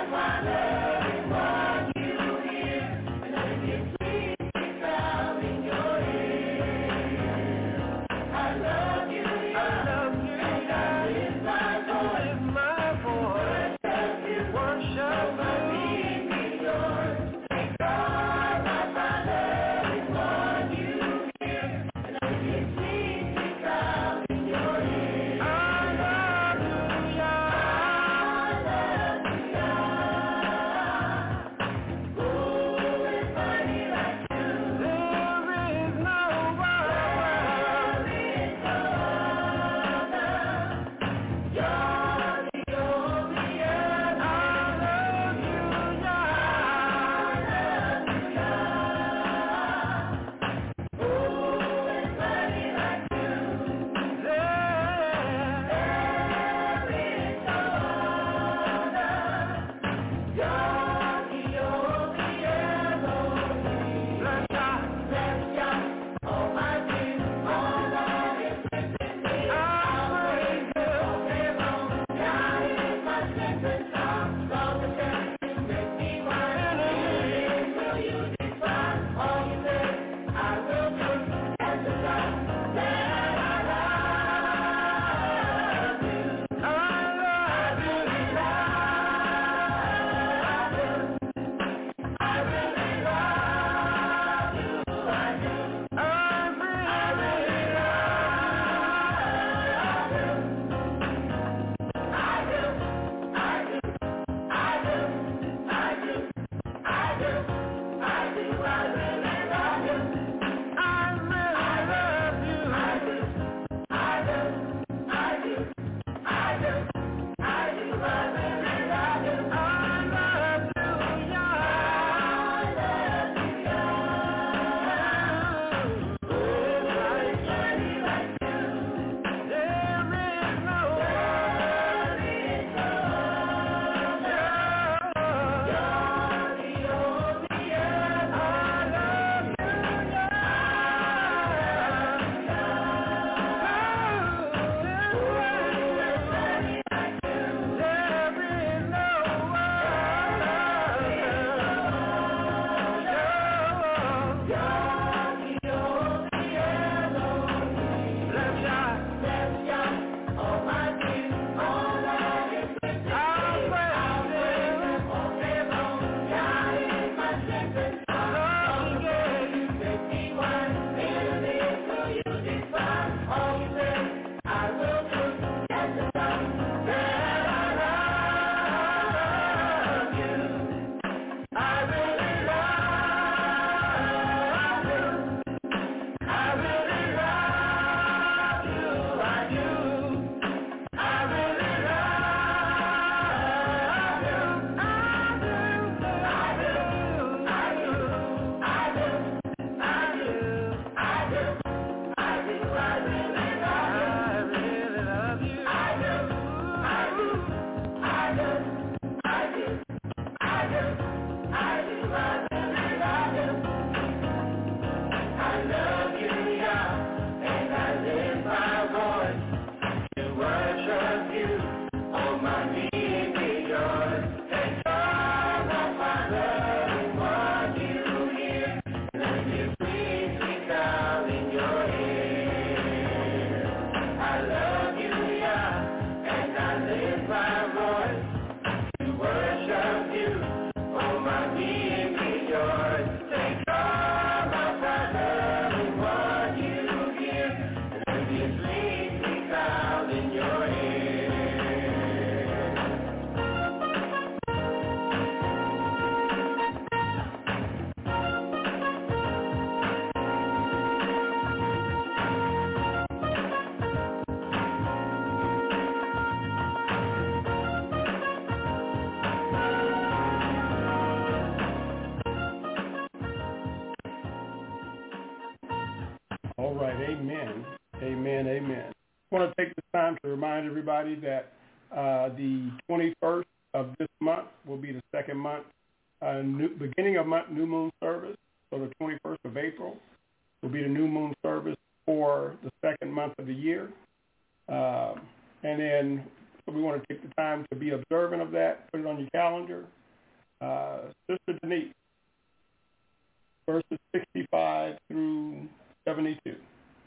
All right, amen. Amen, amen. I want to take this time to remind everybody that the 21st of this month will be the second month, beginning of month new moon service. So the 21st of April will be the new moon service for the second month of the year. And then so we want to take the time to be observant of that, put it on your calendar. Sister Denise, verses 65 through 72.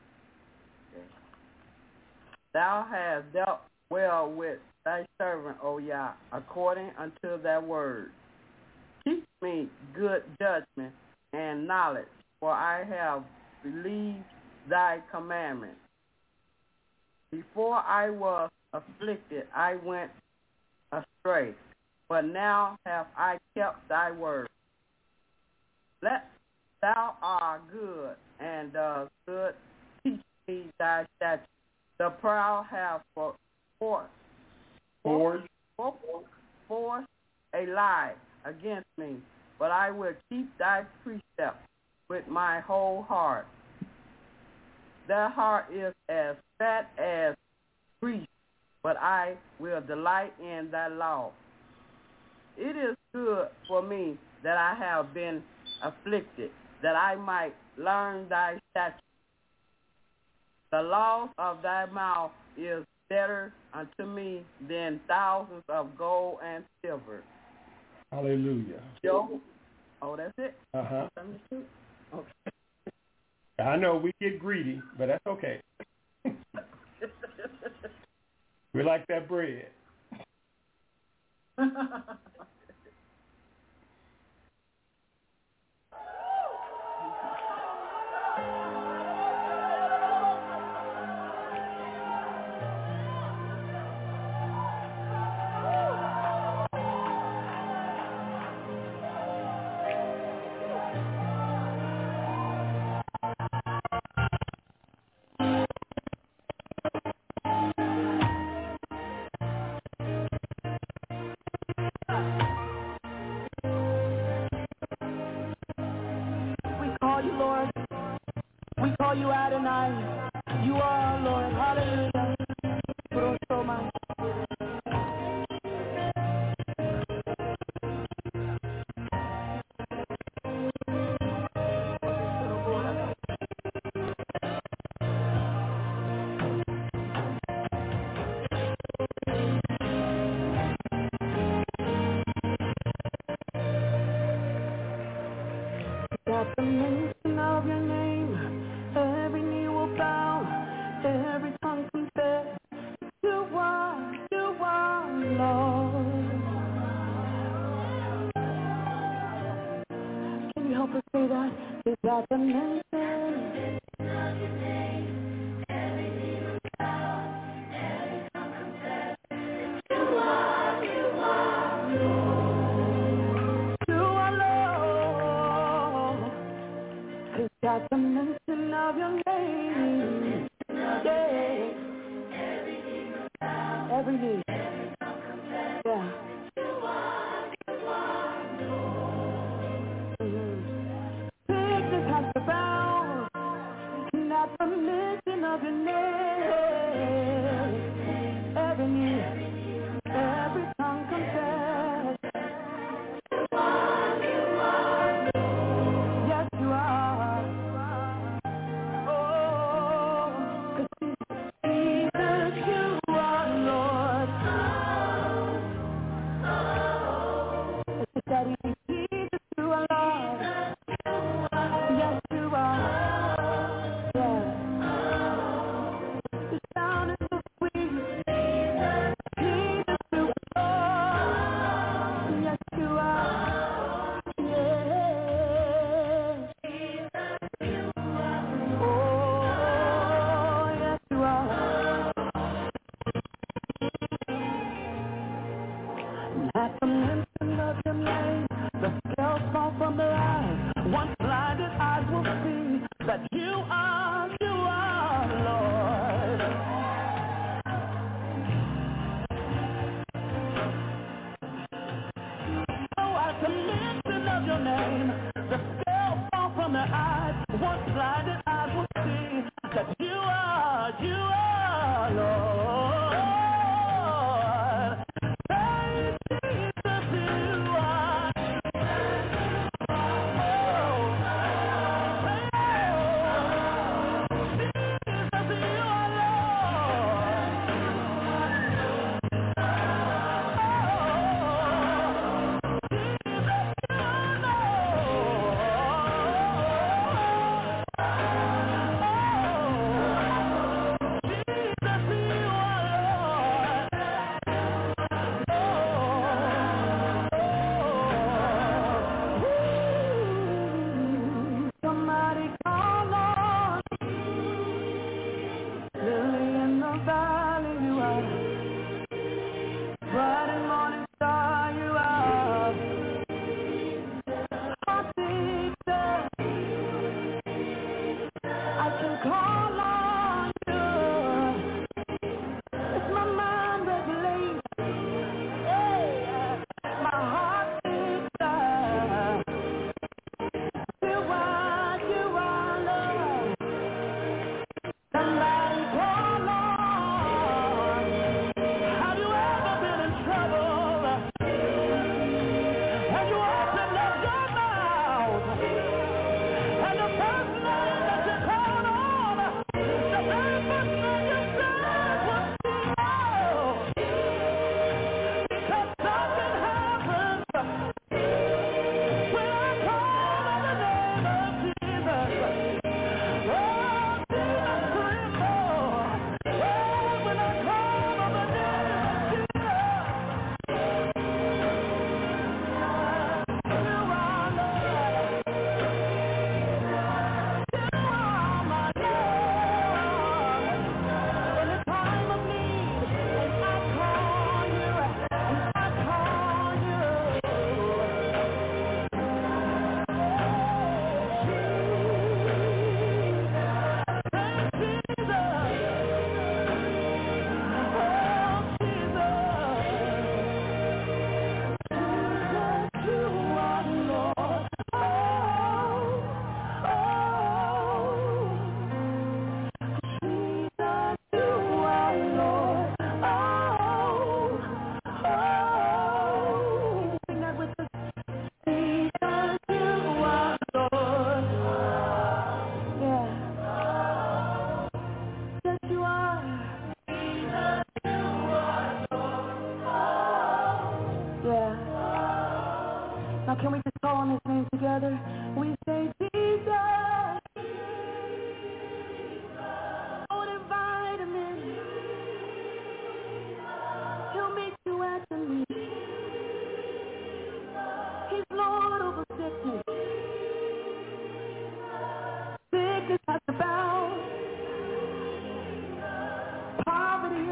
Thou hast dealt well with thy servant, O Yah, according unto thy word. Teach me good judgment and knowledge, for I have believed thy commandments. Before I was afflicted, I went astray, but now have I kept thy word. Thou art good, and does good. Teach me thy statutes. The proud have forged a lie against me, but I will keep thy precepts with my whole heart. Thy heart is as fat as grease, but I will delight in thy law. It is good for me that I have been afflicted, that I might learn thy statutes. The laws of thy mouth is better unto me than thousands of gold and silver. Hallelujah. Job. Oh, that's it? Uh-huh. Okay. I know we get greedy, but that's okay. We like that bread. You Adonai, you are Lord, hallelujah. At the mention of your name, every knee will bow, every tongue confess, you are Lord. Can you help us say that? Is that the mention of your name, every knee will bow, every tongue confess, you are Lord. You are Lord. Is that the mention of your name? Yeah. Every knee. Yeah. Sickness has to bow. At the mention of your name. Every knee. Every tongue confess. Yes, you are. Oh, 'cause Jesus, you are Lord.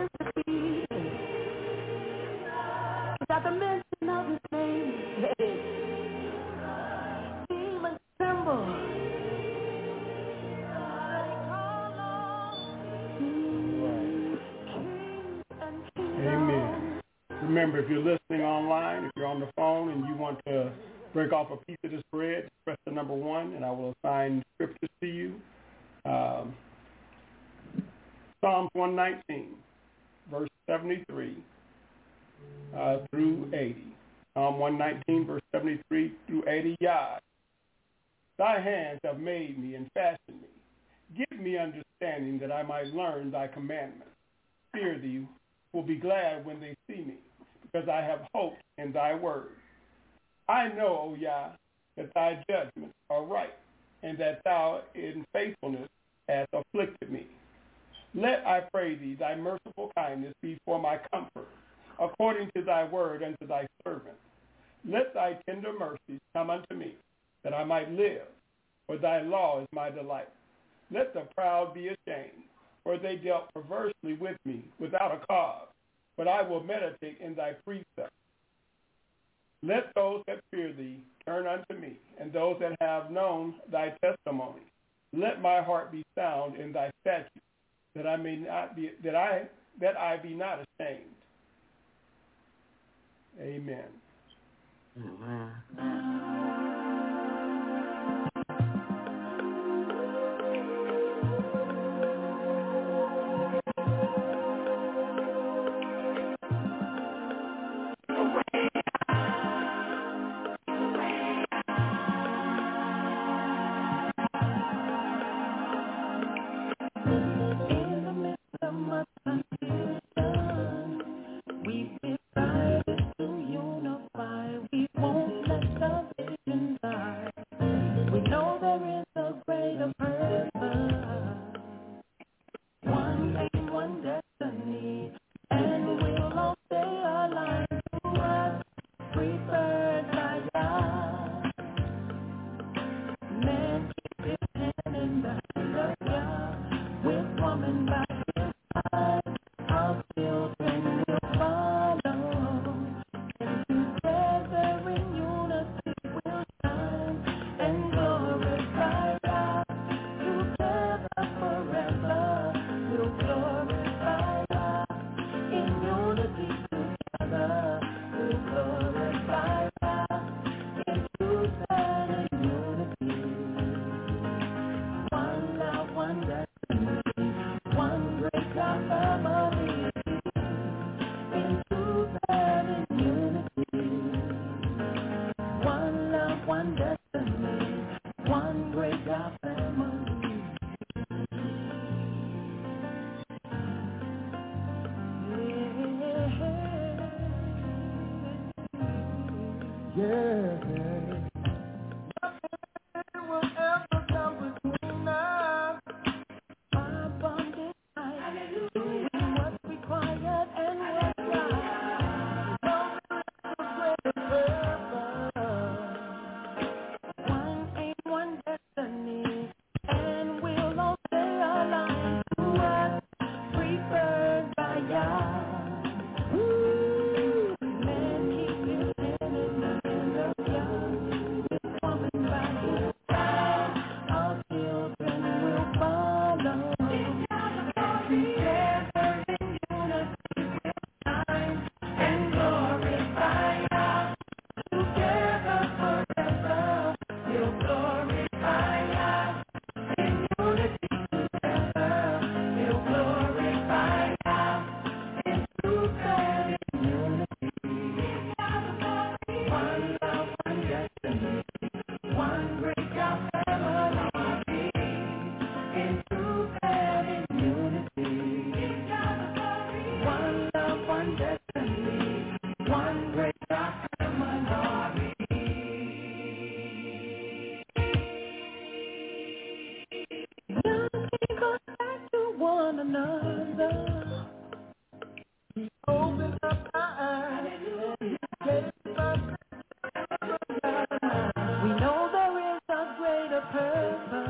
At the mention of his name, demons tremble. Amen. Remember, if you're listening online, if you're on the phone and you want to break off a piece of this bread, press the number 1, and I will assign scriptures to you. Psalms 119, verse 73 through 80. Psalm 119, verse 73 through 80. Yah, thy hands have made me and fashioned me. Give me understanding that I might learn thy commandments. Fear thee, will be glad when they see me, because I have hoped in thy word. I know, O Yah, that thy judgments are right, and that thou in faithfulness hast afflicted me. Let, I pray thee, thy merciful kindness be for my comfort, according to thy word unto thy servant. Let thy tender mercies come unto me, that I might live, for thy law is my delight. Let the proud be ashamed, for they dealt perversely with me without a cause, but I will meditate in thy precepts. Let those that fear thee turn unto me, and those that have known thy testimony. Let my heart be sound in thy statutes, that I may not be that I be not ashamed. Amen. Amen.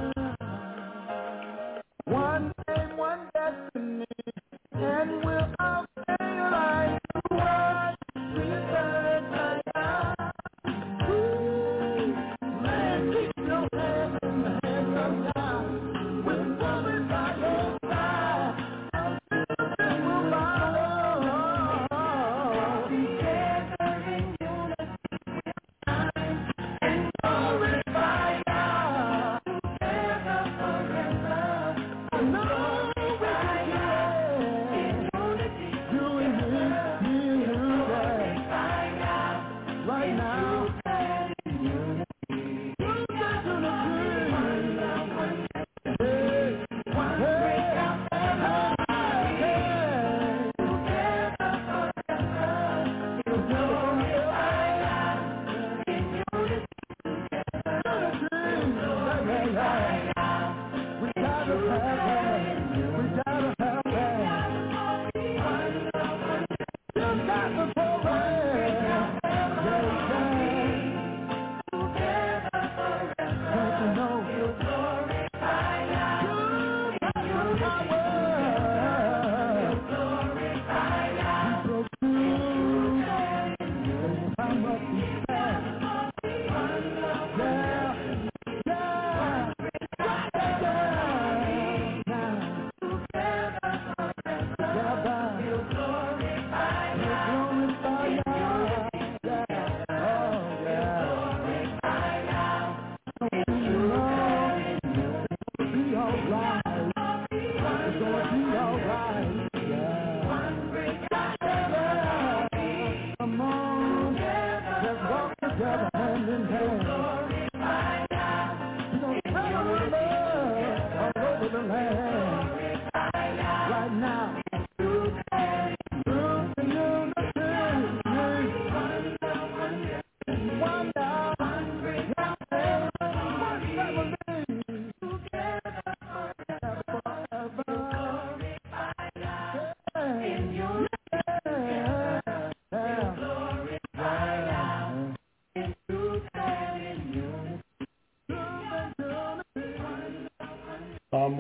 One name, one destiny, and we'll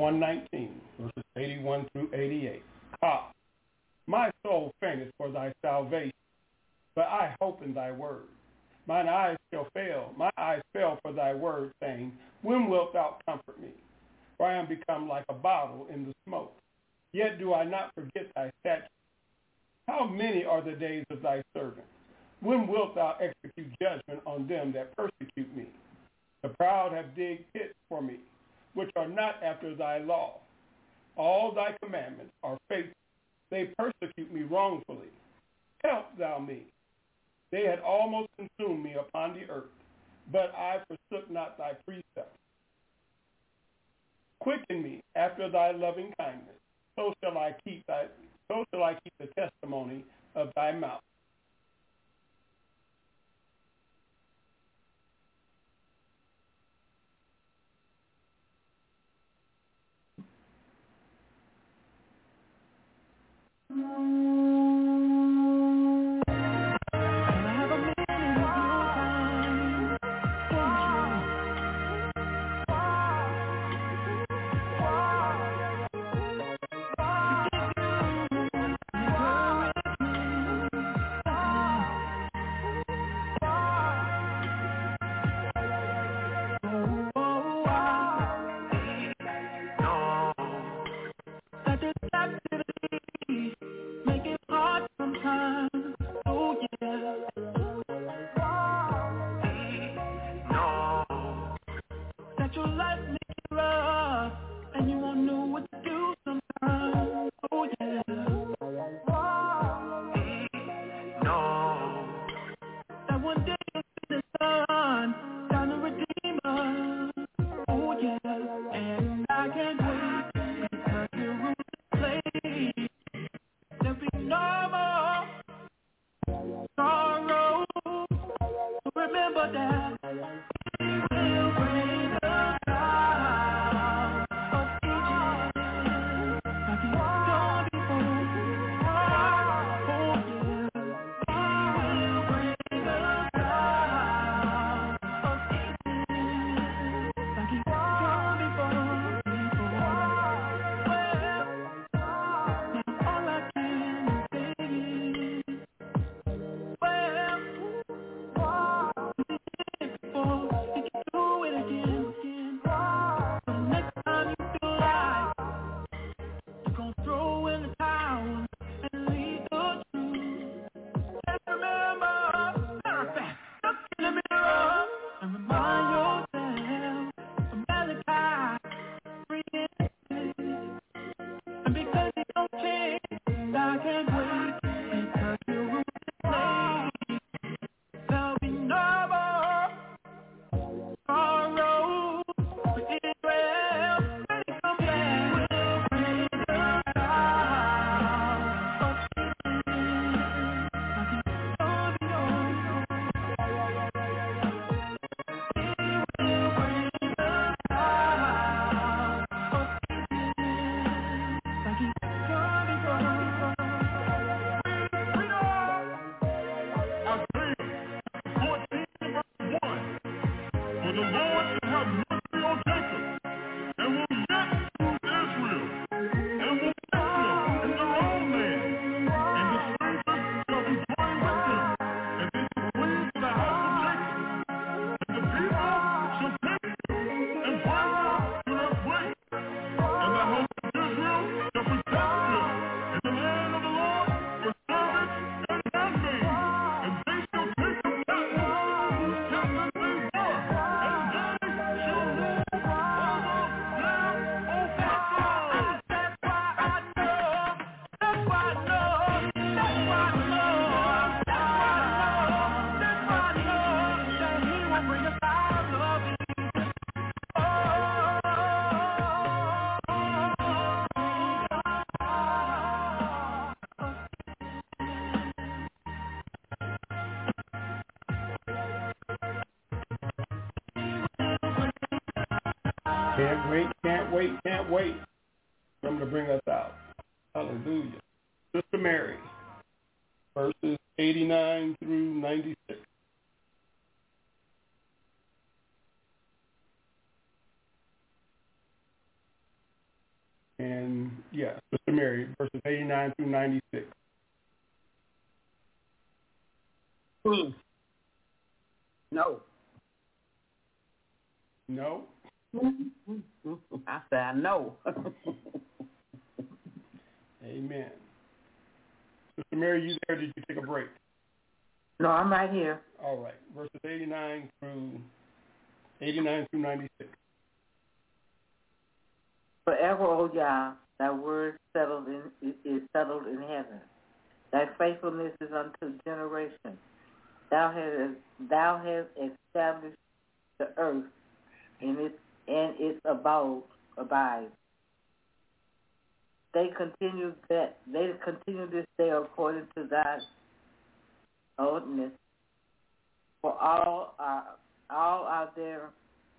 119, verses 81 through 88. Ah, my soul fainteth for thy salvation, but I hope in thy word. My eyes fail for thy word, saying, when wilt thou comfort me? For I am become like a bottle in the smoke. Yet do I not forget thy statutes. How many are the days of thy servant? When wilt thou execute judgment on them that persecute me? The proud have digged pits for me, which are not after thy law. All thy commandments are faithful. They persecute me wrongfully. Help thou me. They had almost consumed me upon the earth, but I forsook not thy precepts. Quicken me after thy loving kindness, so shall I keep the testimony of thy mouth. Can't wait for him to bring us out. Hallelujah. Sister Mary, verses 89 through 96. And, Sister Mary, verses 89 through 96. No. No? I said no. Amen. Sister Mary, you there? Did you take a break? No, I'm right here. All right. Verses 89 through 96. Forever, O Yah, thy word is settled in heaven. Thy faithfulness is unto generation. Thou hast established the earth, and its abides. They continue this day according to thy ordinance. For all are their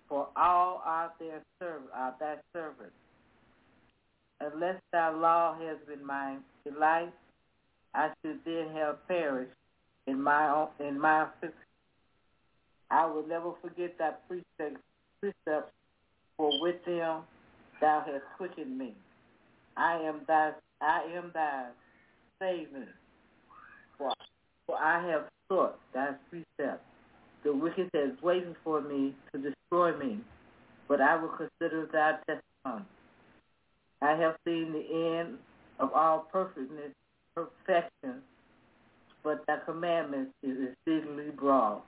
thy servants. Unless thy law has been my delight, I should then have perished in my affliction. I will never forget thy precepts, for with them thou hast quickened me. I am thy Savior, for I have sought thy precepts. The wicked is waiting for me to destroy me, but I will consider thy testimony. I have seen the end of all perfection, but thy commandments is exceedingly broad.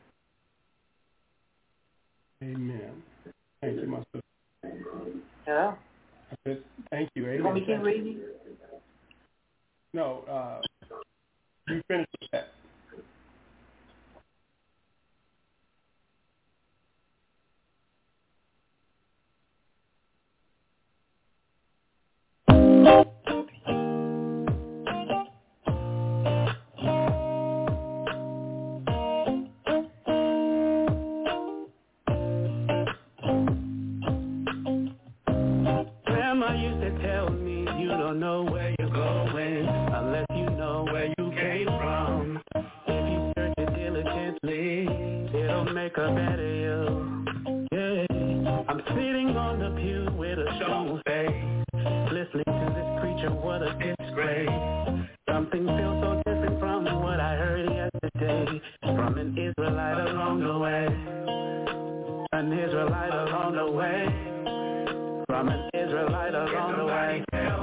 Amen. Thank you, my sister. Yeah? I said, thank you. Amen. You want me to keep reading? No, you finished with that. Grandma used to tell me you don't know where you're going unless you know where you came from. If you search it diligently, it'll make a better you. Yeah, I'm sitting on the pew with a strong faith, listening to this preacher, what a disgrace. Something feels so different from what I heard yesterday, from an Israelite along the way. An Israelite along the way. From an Israelite along the way. Tell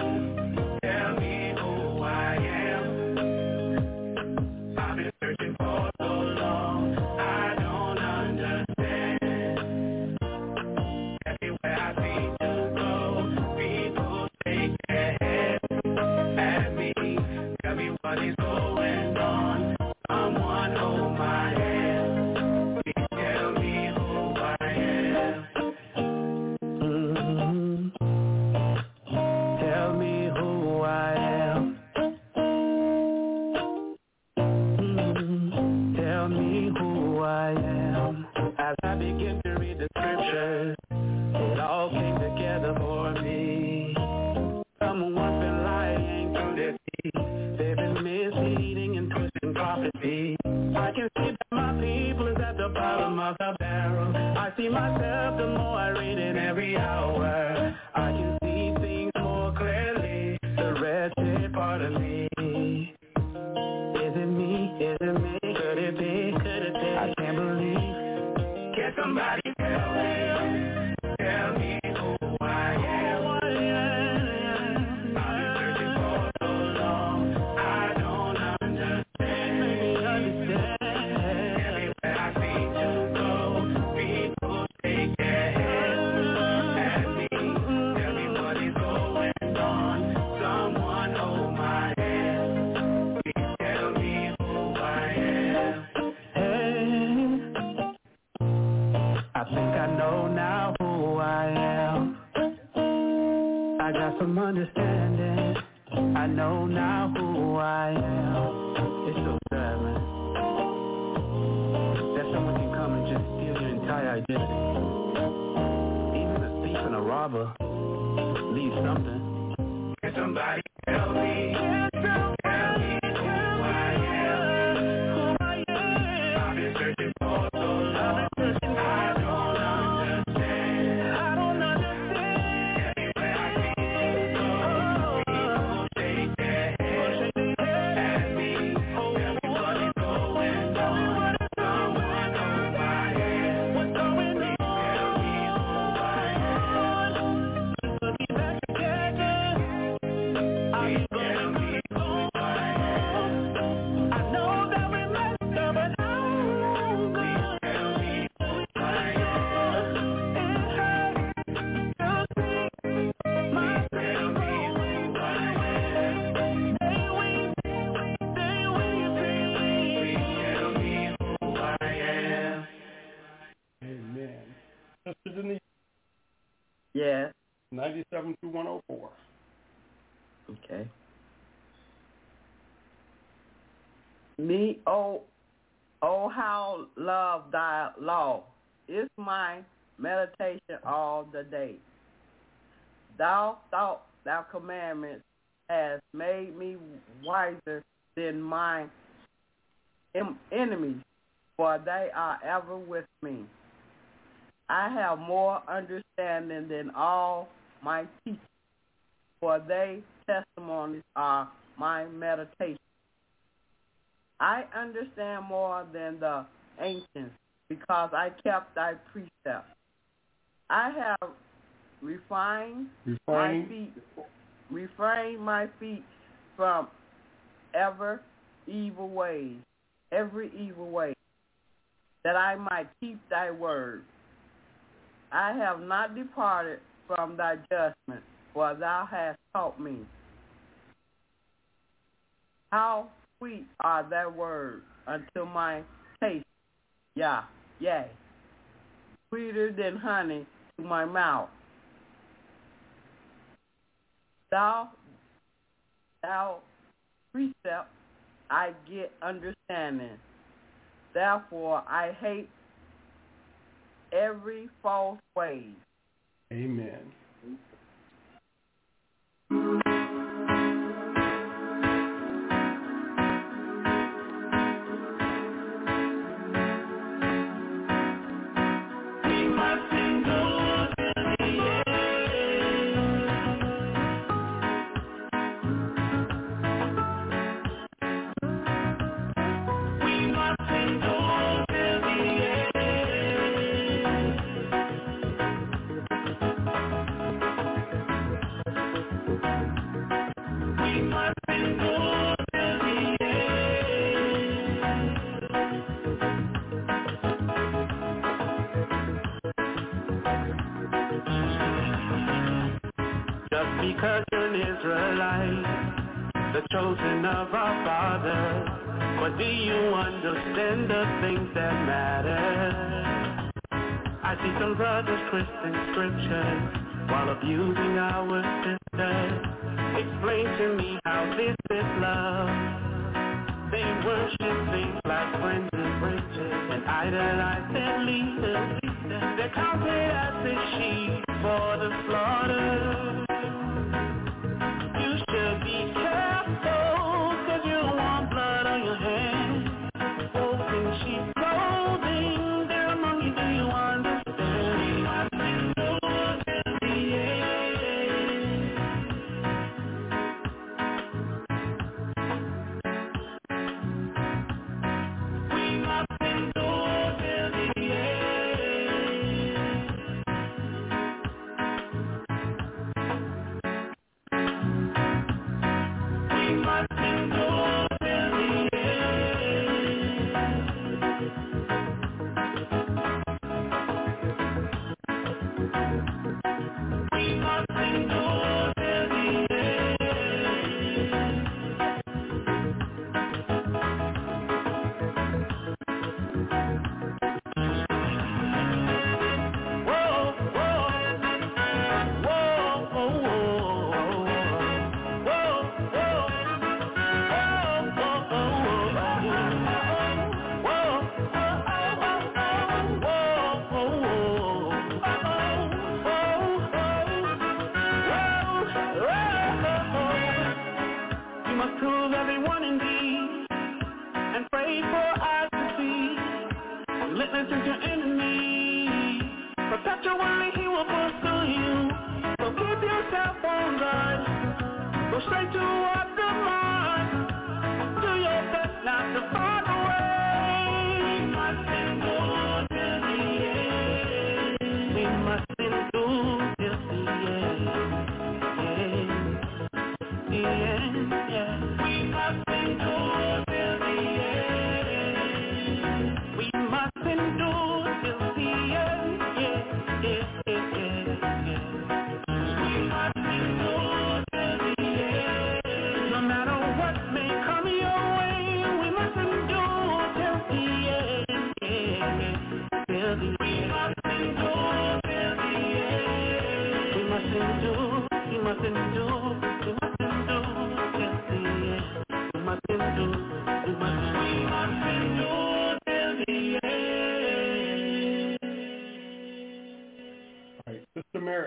me who I am. I've been searching for so long, I don't understand. Everywhere I seem to go, people shake their heads at me. Tell me what is going on. Someone hold my hand. Please tell me who I am. Tell me who I am. Tell me who I am. As I begin to read the scriptures, it all came together for me. Someone's been lying through their teeth. They've been misleading and twisting prophecy. I can see that my people is at the bottom of the barrel. I see myself the more I read it every hour. I can see things more clearly, the wretched part of me. Is it me? Is it me? Could it be? Could it be? I can't believe. Can somebody tell me who I am? I've been searching for so long, I don't understand. Everywhere I seem to go, people shake their heads at me. Tell me what is going on. Someone hold my hand. Please tell me who I am. Hey, I think I know now who I am. I got some understanding. I know now who I am. It's so sad, man, that someone can come and just steal your entire identity. Even a thief and a robber leave something. Can somebody tell me? Tell me who I am. I've been searching for so long. I don't understand. Everywhere I see Yes. 97 through 104. Okay. Me, oh, how love thy law is my meditation all the day. Thou thought thy commandments has made me wiser than my enemies, for they are ever with me. I have more understanding than all my teachers, for they testimonies are my meditation. I understand more than the ancients, because I kept thy precepts. I have refrained my feet from every evil way, that I might keep thy word. I have not departed from thy judgment, for thou hast taught me. How sweet are thy words unto my taste, yea, sweeter than honey to my mouth. Thou precept I get understanding. Therefore I hate every false way. Amen. Because you're an Israelite, the chosen of our Father, but do you understand the things that matter? I see some brothers twisting scriptures while abusing our sisters. Explain to me how this is love. They worship things like friends and bridges and idolize their leaders. They're counted as the sheep for the slaughter. You should be careful, cause you don't want blood on your hands. Wolves in sheep clothing, they're among you, do you understand? We must endure till the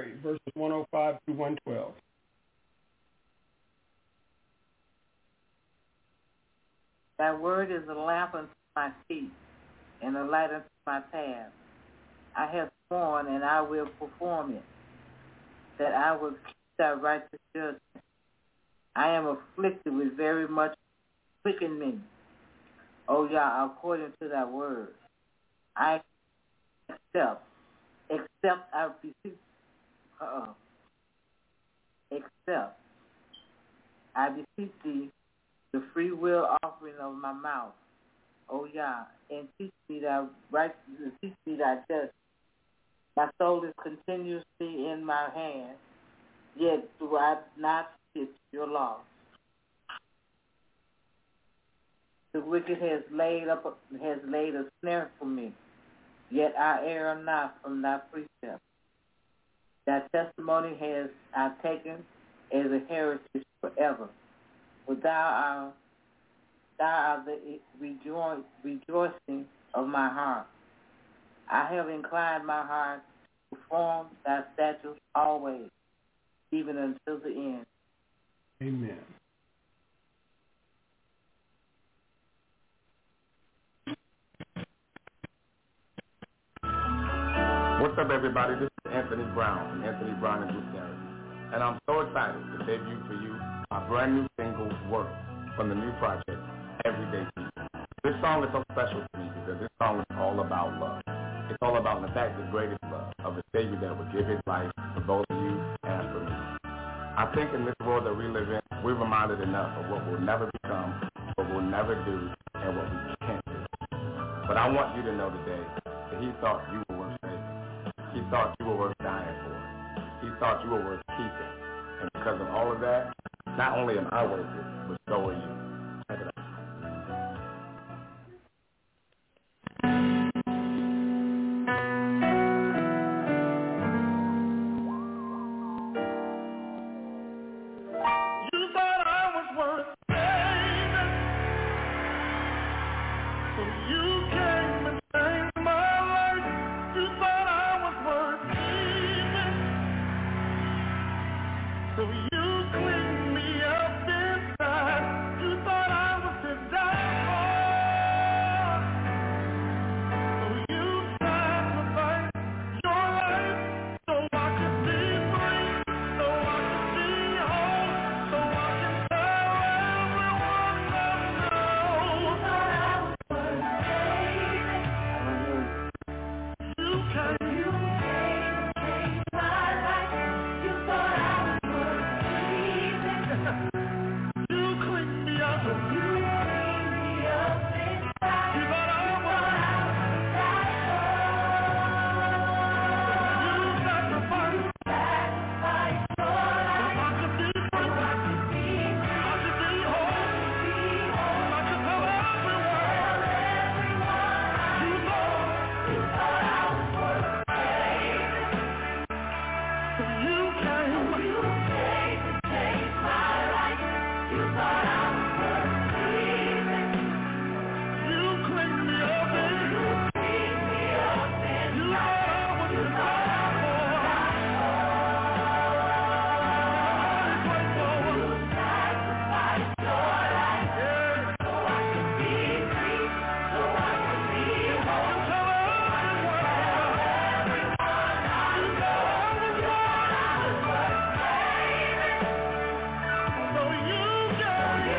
Mary, verses 105 through 112. Thy word is a lamp unto my feet and a light unto my path. I have sworn, and I will perform it, that I will keep thy righteous judgment. I am afflicted with very much. Quicken me, O Yah, according to thy word. I accept I beseech thee the free will offering of my mouth, O Yah, and teach me thy righteousness, teach me thy justice. My soul is continuously in my hand, yet do I not teach your law. The wicked has laid a snare for me, yet I err not from thy precepts. Thy testimony has I taken as a heritage forever. For thou art the rejoicing of my heart. I have inclined my heart to perform thy statutes always, even until the end. Amen. What's up, everybody? This is Anthony Brown from Anthony Brown and Group Therapy, and I'm so excited to debut for you my brand new single, Work, from the new project, Everyday People. This song is so special to me because this song is all about love. It's all about, in fact, the greatest love of a Savior that would give his life for both of you and for me. I think in this world that we live in, we're reminded enough of what we'll never become, what we'll never do, and what we can't do. But I want you to know today that he thought you were worth saving. He thought you were worth dying for. He thought you were worth keeping. And because of all of that, not only am I worth it, but so are you. Check it out. You thought I was worth saving, so you came and saved my life. You thought I was worth keeping, so you cleaned me up inside. You thought I was to die for, so you sacrificed your life so I could be free, so I could be whole, so I can tell everyone I know. You thought I was worth saving. You came and changed my life. You thought I was worth keeping. You cleaned me up. You cleaned me up inside. You thought I was to die for. You sacrificed your life so I could be free, so I could be whole, so I could tell everyone you thought I was worth saving. So you came and changed my life. You thought I was worth keeping. You cleaned me up and you cleaned me up and you thought I was to die for. You sacrificed your life so I could be free, so I could be whole. Tell everyone you thought I was worth saving. So you gave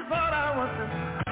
thought I was the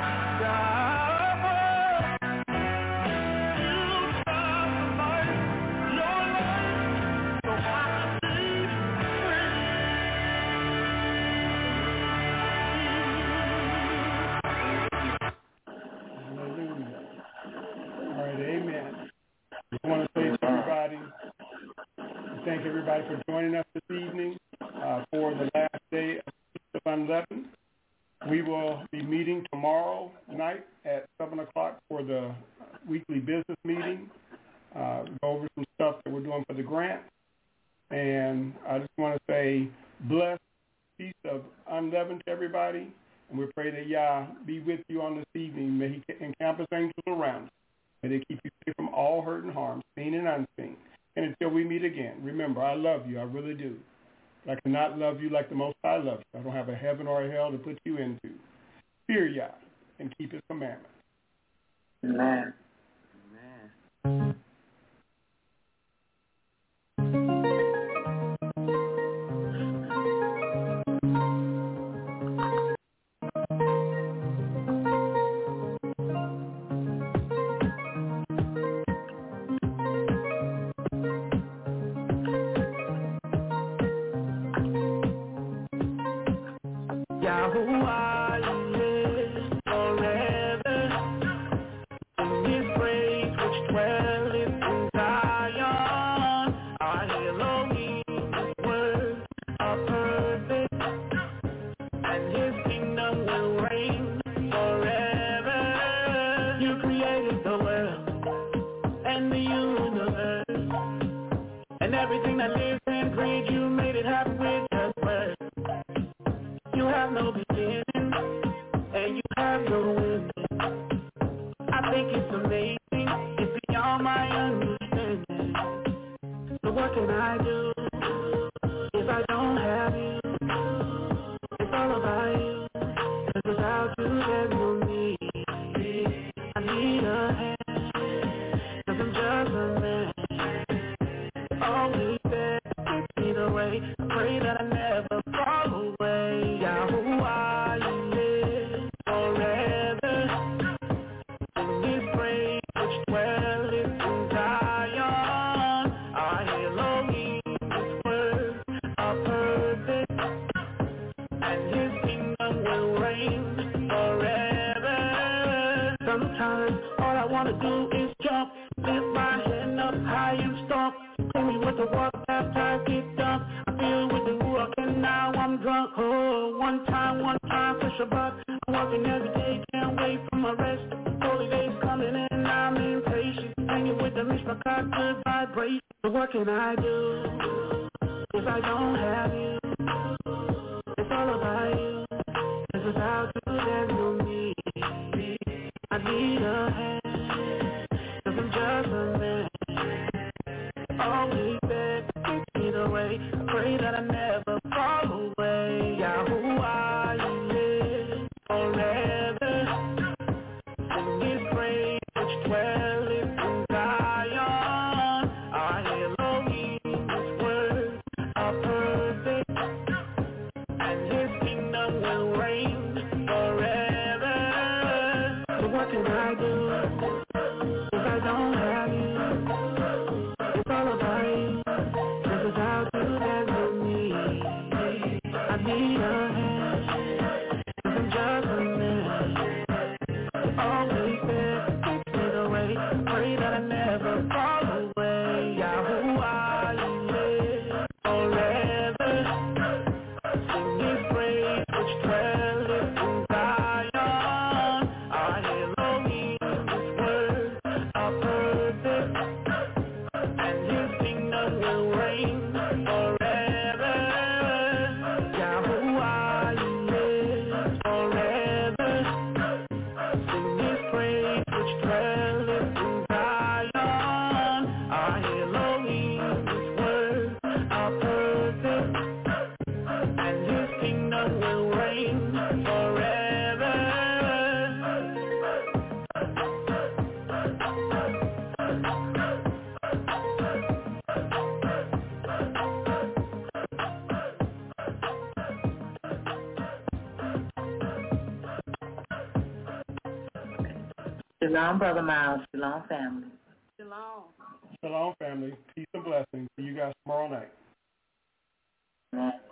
I want to say to everybody, thank everybody for joining us this evening for the last day of Unleavened. We will be meeting tomorrow night at 7 o'clock for the weekly business meeting, go over some stuff that we're doing for the grant. And I just want to say blessed Feast of Unleavened to everybody, and we pray that Yah be with you on this evening. May he encamp his angels around you. May they keep you safe from all hurt and harm, seen and unseen. And until we meet again, remember, I love you. I really do. But I cannot love you like the Most High loves you. I don't have a heaven or a hell to put you into. Fear Yah and keep his commandments. Amen. Amen. Everything that lives and breathes, you made it happen with just words. You have no beginning, and you have no end. I think it's amazing, it's beyond my understanding. So what can I do if I don't have you? It's all about you, 'cause without you there's no me. I need a hand, 'cause I'm just a man. Always there, takes me the way. I pray that I never fall away. Yahuwah, you live forever. In His praise, which dwelleth in Zion. Our Elohim, His words are perfect, and His kingdom will reign forever. Sometimes all I wanna do is jump, lift my hand up high and stomp. Me with the water baptized, get dumped. I feel with the Ruach and now I'm drunk. Oh, one time for Shabbat. I'm working every day, can't wait for my rest. Holy days coming and I'm impatient. Hanging with the Mishpachah, good vibration. So what can I do if I don't have you? It's all about you, 'cause without you there's no me. I need a hand, 'cause I'm just a man. Always there, takes me the way. I pray that I never fall away. Yahuwah, you live forever. In His praise, which dwelleth in Zion. Our Elohim, His words are perfect, and His kingdom will reign forever. So what can I do Shalom, Brother Miles. Shalom, family. Shalom. Shalom, family. Peace and blessings. See you guys tomorrow night. Amen.